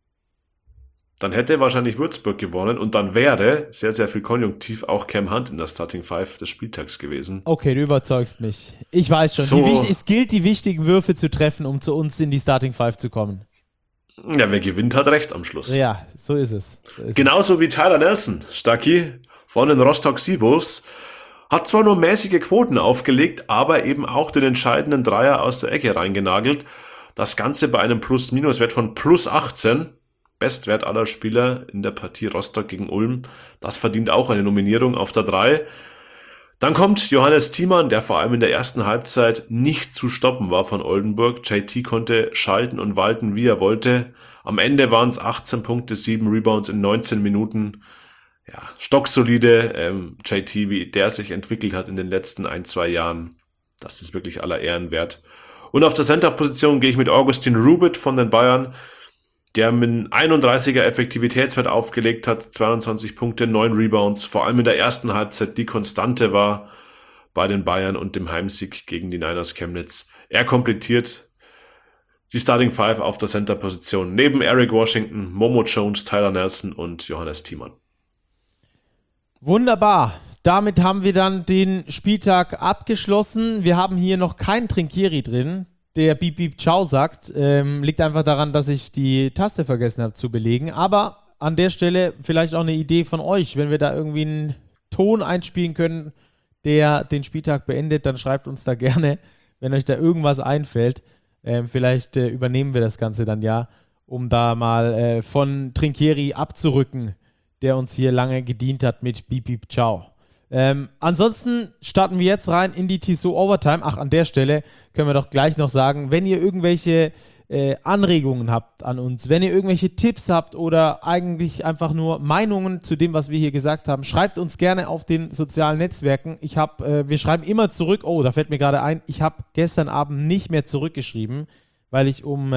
dann hätte wahrscheinlich Würzburg gewonnen und dann wäre sehr, sehr viel Konjunktiv auch Cam Hunt in der Starting Five des Spieltags gewesen. Okay, du überzeugst mich. Ich weiß schon, So. es gilt, die wichtigen Würfe zu treffen, um zu uns in die Starting Five zu kommen. Ja, wer gewinnt, hat recht am Schluss. Ja, so ist es. Genauso wie Tyler Nelson, Stacki, von den Rostock Seawolves, hat zwar nur mäßige Quoten aufgelegt, aber eben auch den entscheidenden Dreier aus der Ecke reingenagelt. Das Ganze bei einem Plus-Minus-Wert von plus 18. Bestwert aller Spieler in der Partie Rostock gegen Ulm. Das verdient auch eine Nominierung auf der 3. Dann kommt Johannes Thiemann, der vor allem in der ersten Halbzeit nicht zu stoppen war von Oldenburg. JT konnte schalten und walten, wie er wollte. Am Ende waren es 18 Punkte, 7 Rebounds in 19 Minuten. Ja, stocksolide. JT, wie der sich entwickelt hat in den letzten 1-2 Jahren, das ist wirklich aller Ehren wert. Und auf der Center-Position gehe ich mit Augustin Rubit von den Bayern, der einen 31er Effektivitätswert aufgelegt hat, 22 Punkte, 9 Rebounds, vor allem in der ersten Halbzeit die Konstante war bei den Bayern und dem Heimsieg gegen die Niners Chemnitz. Er komplettiert die Starting Five auf der Center-Position neben Eric Washington, Momo Jones, Tyler Nelson und Johannes Thiemann. Wunderbar. Damit haben wir dann den Spieltag abgeschlossen. Wir haben hier noch keinen Trinkieri drin, der Beep Beep Ciao sagt. Liegt einfach daran, dass ich die Taste vergessen habe zu belegen. Aber an der Stelle vielleicht auch eine Idee von euch. Wenn wir da irgendwie einen Ton einspielen können, der den Spieltag beendet, dann schreibt uns da gerne, wenn euch da irgendwas einfällt. Vielleicht übernehmen wir das Ganze dann ja, um da mal von Trinkieri abzurücken, der uns hier lange gedient hat mit Beep Beep Ciao. Ansonsten starten wir jetzt rein in die Tissot Overtime. Ach, an der Stelle können wir doch gleich noch sagen, wenn ihr irgendwelche Anregungen habt an uns, wenn ihr irgendwelche Tipps habt oder eigentlich einfach nur Meinungen zu dem, was wir hier gesagt haben, schreibt uns gerne auf den sozialen Netzwerken. Wir schreiben immer zurück. Oh, da fällt mir gerade ein, ich habe gestern Abend nicht mehr zurückgeschrieben, weil ich um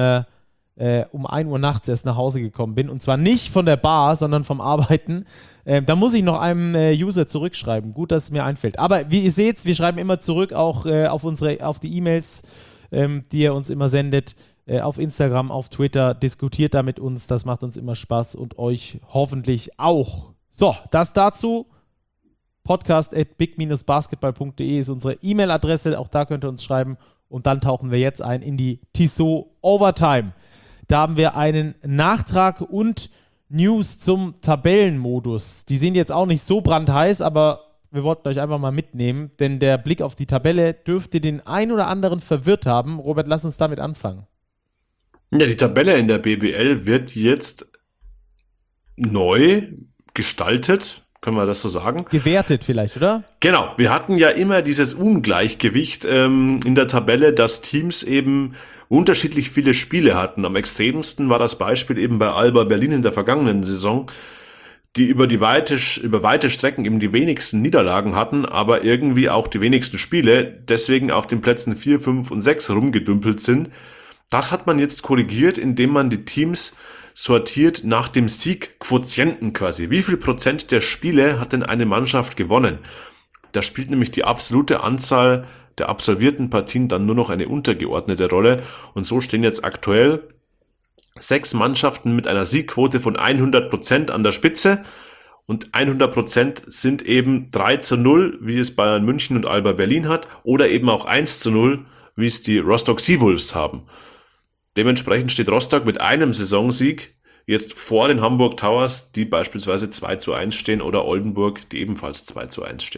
1 Uhr nachts erst nach Hause gekommen bin. Und zwar nicht von der Bar, sondern vom Arbeiten. Da muss ich noch einem User zurückschreiben. Gut, dass es mir einfällt. Aber wie ihr seht, wir schreiben immer zurück, auch auf die E-Mails, die ihr uns immer sendet, auf Instagram, auf Twitter. Diskutiert da mit uns. Das macht uns immer Spaß und euch hoffentlich auch. So, das dazu. podcast@big-basketball.de ist unsere E-Mail-Adresse. Auch da könnt ihr uns schreiben. Und dann tauchen wir jetzt ein in die Tissot Overtime. Da haben wir einen Nachtrag und News zum Tabellenmodus. Die sind jetzt auch nicht so brandheiß, aber wir wollten euch einfach mal mitnehmen, denn der Blick auf die Tabelle dürfte den ein oder anderen verwirrt haben. Robert, lass uns damit anfangen. Ja, die Tabelle in der BBL wird jetzt neu gestaltet, können wir das so sagen? Gewertet vielleicht, oder? Genau, wir hatten ja immer dieses Ungleichgewicht in der Tabelle, dass Teams eben unterschiedlich viele Spiele hatten. Am extremsten war das Beispiel eben bei Alba Berlin in der vergangenen Saison, die über weite Strecken eben die wenigsten Niederlagen hatten, aber irgendwie auch die wenigsten Spiele, deswegen auf den Plätzen 4, 5 und 6 rumgedümpelt sind. Das hat man jetzt korrigiert, indem man die Teams sortiert nach dem Siegquotienten quasi. Wie viel Prozent der Spiele hat denn eine Mannschaft gewonnen? Da spielt nämlich die absolute Anzahl der absolvierten Partien dann nur noch eine untergeordnete Rolle. Und so stehen jetzt aktuell 6 Mannschaften mit einer Siegquote von 100% an der Spitze und 100% sind eben 3-0, wie es Bayern München und Alba Berlin hat, oder eben auch 1-0, wie es die Rostock Seawolves haben. Dementsprechend steht Rostock mit einem Saisonsieg jetzt vor den Hamburg Towers, die beispielsweise 2-1 stehen, oder Oldenburg, die ebenfalls 2-1 stehen.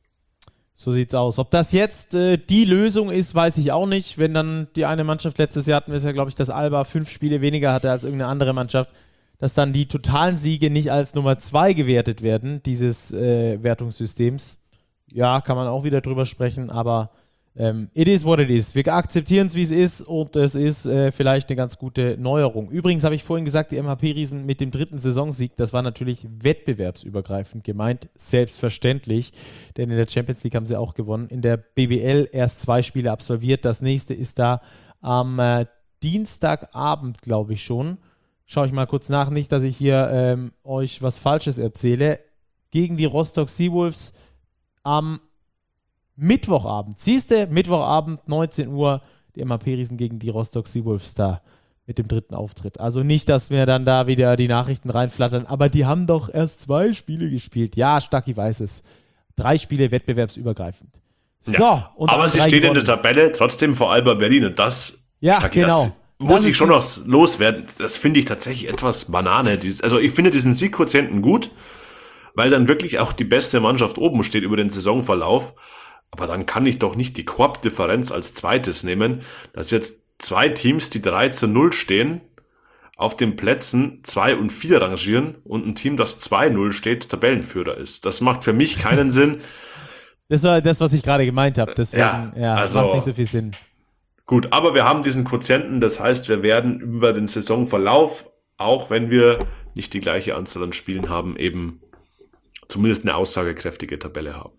So sieht's aus. Ob das jetzt die Lösung ist, weiß ich auch nicht. Wenn dann die eine Mannschaft, letztes Jahr hatten wir es ja, glaube ich, dass Alba 5 Spiele weniger hatte als irgendeine andere Mannschaft, dass dann die totalen Siege nicht als Nummer 2 gewertet werden, dieses Wertungssystems. Ja, kann man auch wieder drüber sprechen, aber it is what it is. Wir akzeptieren es, wie es ist, und es ist vielleicht eine ganz gute Neuerung. Übrigens habe ich vorhin gesagt, die MHP-Riesen mit dem 3. Saisonsieg, das war natürlich wettbewerbsübergreifend gemeint, selbstverständlich, denn in der Champions League haben sie auch gewonnen. In der BBL erst 2 Spiele absolviert, das nächste ist da am Dienstagabend, glaube ich schon. Schaue ich mal kurz nach, nicht, dass ich hier euch was Falsches erzähle. Gegen die Rostock Seawolves am Mittwochabend. Siehste, Mittwochabend, 19 Uhr, die MHP-Riesen gegen die Rostock Seawolves da mit dem 3. Auftritt. Also nicht, dass mir dann da wieder die Nachrichten reinflattern, aber die haben doch erst 2 Spiele gespielt. Ja, Stacki weiß es. 3 Spiele wettbewerbsübergreifend. So, ja, und aber sie stehen in der Tabelle trotzdem vor Alba Berlin, und das, ja, Stacki, genau. Das muss ich schon noch loswerden. Das finde ich tatsächlich etwas Banane. Also ich finde diesen Siegquotienten gut, weil dann wirklich auch die beste Mannschaft oben steht über den Saisonverlauf. Aber dann kann ich doch nicht die Korbdifferenz als zweites nehmen, dass jetzt 2 Teams, die 3-0 stehen, auf den Plätzen 2 und 4 rangieren und ein Team, das 2-0 steht, Tabellenführer ist. Das macht für mich keinen Sinn. Das war das, was ich gerade gemeint habe. Deswegen also, macht nicht so viel Sinn. Gut, aber wir haben diesen Quotienten, das heißt, wir werden über den Saisonverlauf, auch wenn wir nicht die gleiche Anzahl an Spielen haben, eben zumindest eine aussagekräftige Tabelle haben.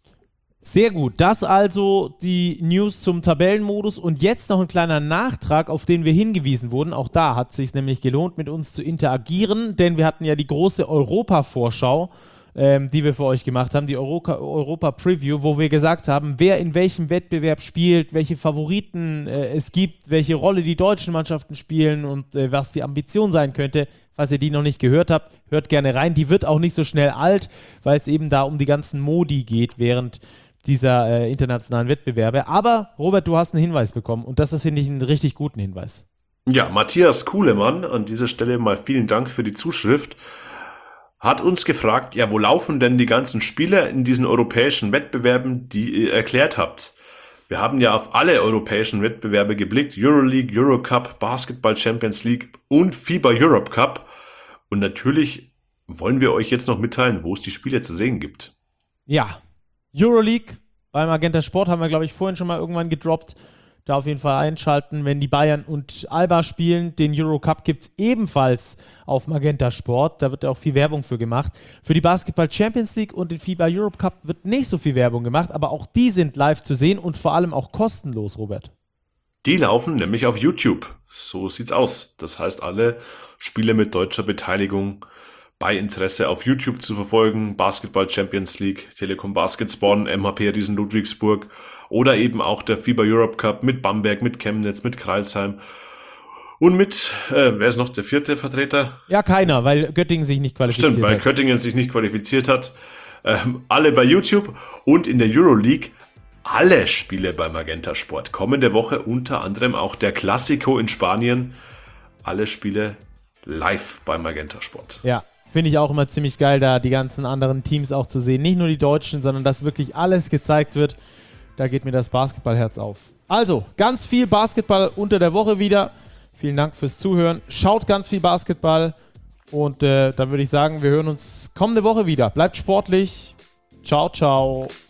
Sehr gut, das also die News zum Tabellenmodus, und jetzt noch ein kleiner Nachtrag, auf den wir hingewiesen wurden. Auch da hat es sich nämlich gelohnt, mit uns zu interagieren, denn wir hatten ja die große Europa-Vorschau, die wir für euch gemacht haben, die Europa-Preview, wo wir gesagt haben, wer in welchem Wettbewerb spielt, welche Favoriten es gibt, welche Rolle die deutschen Mannschaften spielen und was die Ambition sein könnte. Falls ihr die noch nicht gehört habt, hört gerne rein. Die wird auch nicht so schnell alt, weil es eben da um die ganzen Modi geht während dieser internationalen Wettbewerbe. Aber Robert, du hast einen Hinweis bekommen, und das ist, finde ich, einen richtig guten Hinweis. Ja, Matthias Kuhlemann, an dieser Stelle mal vielen Dank für die Zuschrift, hat uns gefragt, ja, wo laufen denn die ganzen Spiele in diesen europäischen Wettbewerben, die ihr erklärt habt? Wir haben ja auf alle europäischen Wettbewerbe geblickt, Euroleague, Eurocup, Basketball Champions League und FIBA Europe Cup. Und natürlich wollen wir euch jetzt noch mitteilen, wo es die Spiele zu sehen gibt. Ja, Euroleague beim Magenta Sport haben wir, glaube ich, vorhin schon mal irgendwann gedroppt. Da auf jeden Fall einschalten, wenn die Bayern und Alba spielen. Den Eurocup gibt es ebenfalls auf Magenta Sport. Da wird auch viel Werbung für gemacht. Für die Basketball Champions League und den FIBA Europe Cup wird nicht so viel Werbung gemacht, aber auch die sind live zu sehen und vor allem auch kostenlos, Robert. Die laufen nämlich auf YouTube. So sieht's aus. Das heißt, alle Spiele mit deutscher Beteiligung bei Interesse auf YouTube zu verfolgen. Basketball Champions League, Telekom Baskets Bonn, MHP Riesen Ludwigsburg oder eben auch der FIBA Europe Cup mit Bamberg, mit Chemnitz, mit Crailsheim und mit, wer ist noch der 4. Vertreter? Ja, keiner, weil Göttingen sich nicht qualifiziert hat. Stimmt, weil Göttingen sich nicht qualifiziert hat. Alle bei YouTube und in der Euroleague alle Spiele bei Magenta Sport. Kommende Woche unter anderem auch der Classico in Spanien. Alle Spiele live bei Magenta Sport. Ja, finde ich auch immer ziemlich geil, da die ganzen anderen Teams auch zu sehen. Nicht nur die Deutschen, sondern dass wirklich alles gezeigt wird. Da geht mir das Basketballherz auf. Also, ganz viel Basketball unter der Woche wieder. Vielen Dank fürs Zuhören. Schaut ganz viel Basketball. Und dann würde ich sagen, wir hören uns kommende Woche wieder. Bleibt sportlich. Ciao, ciao.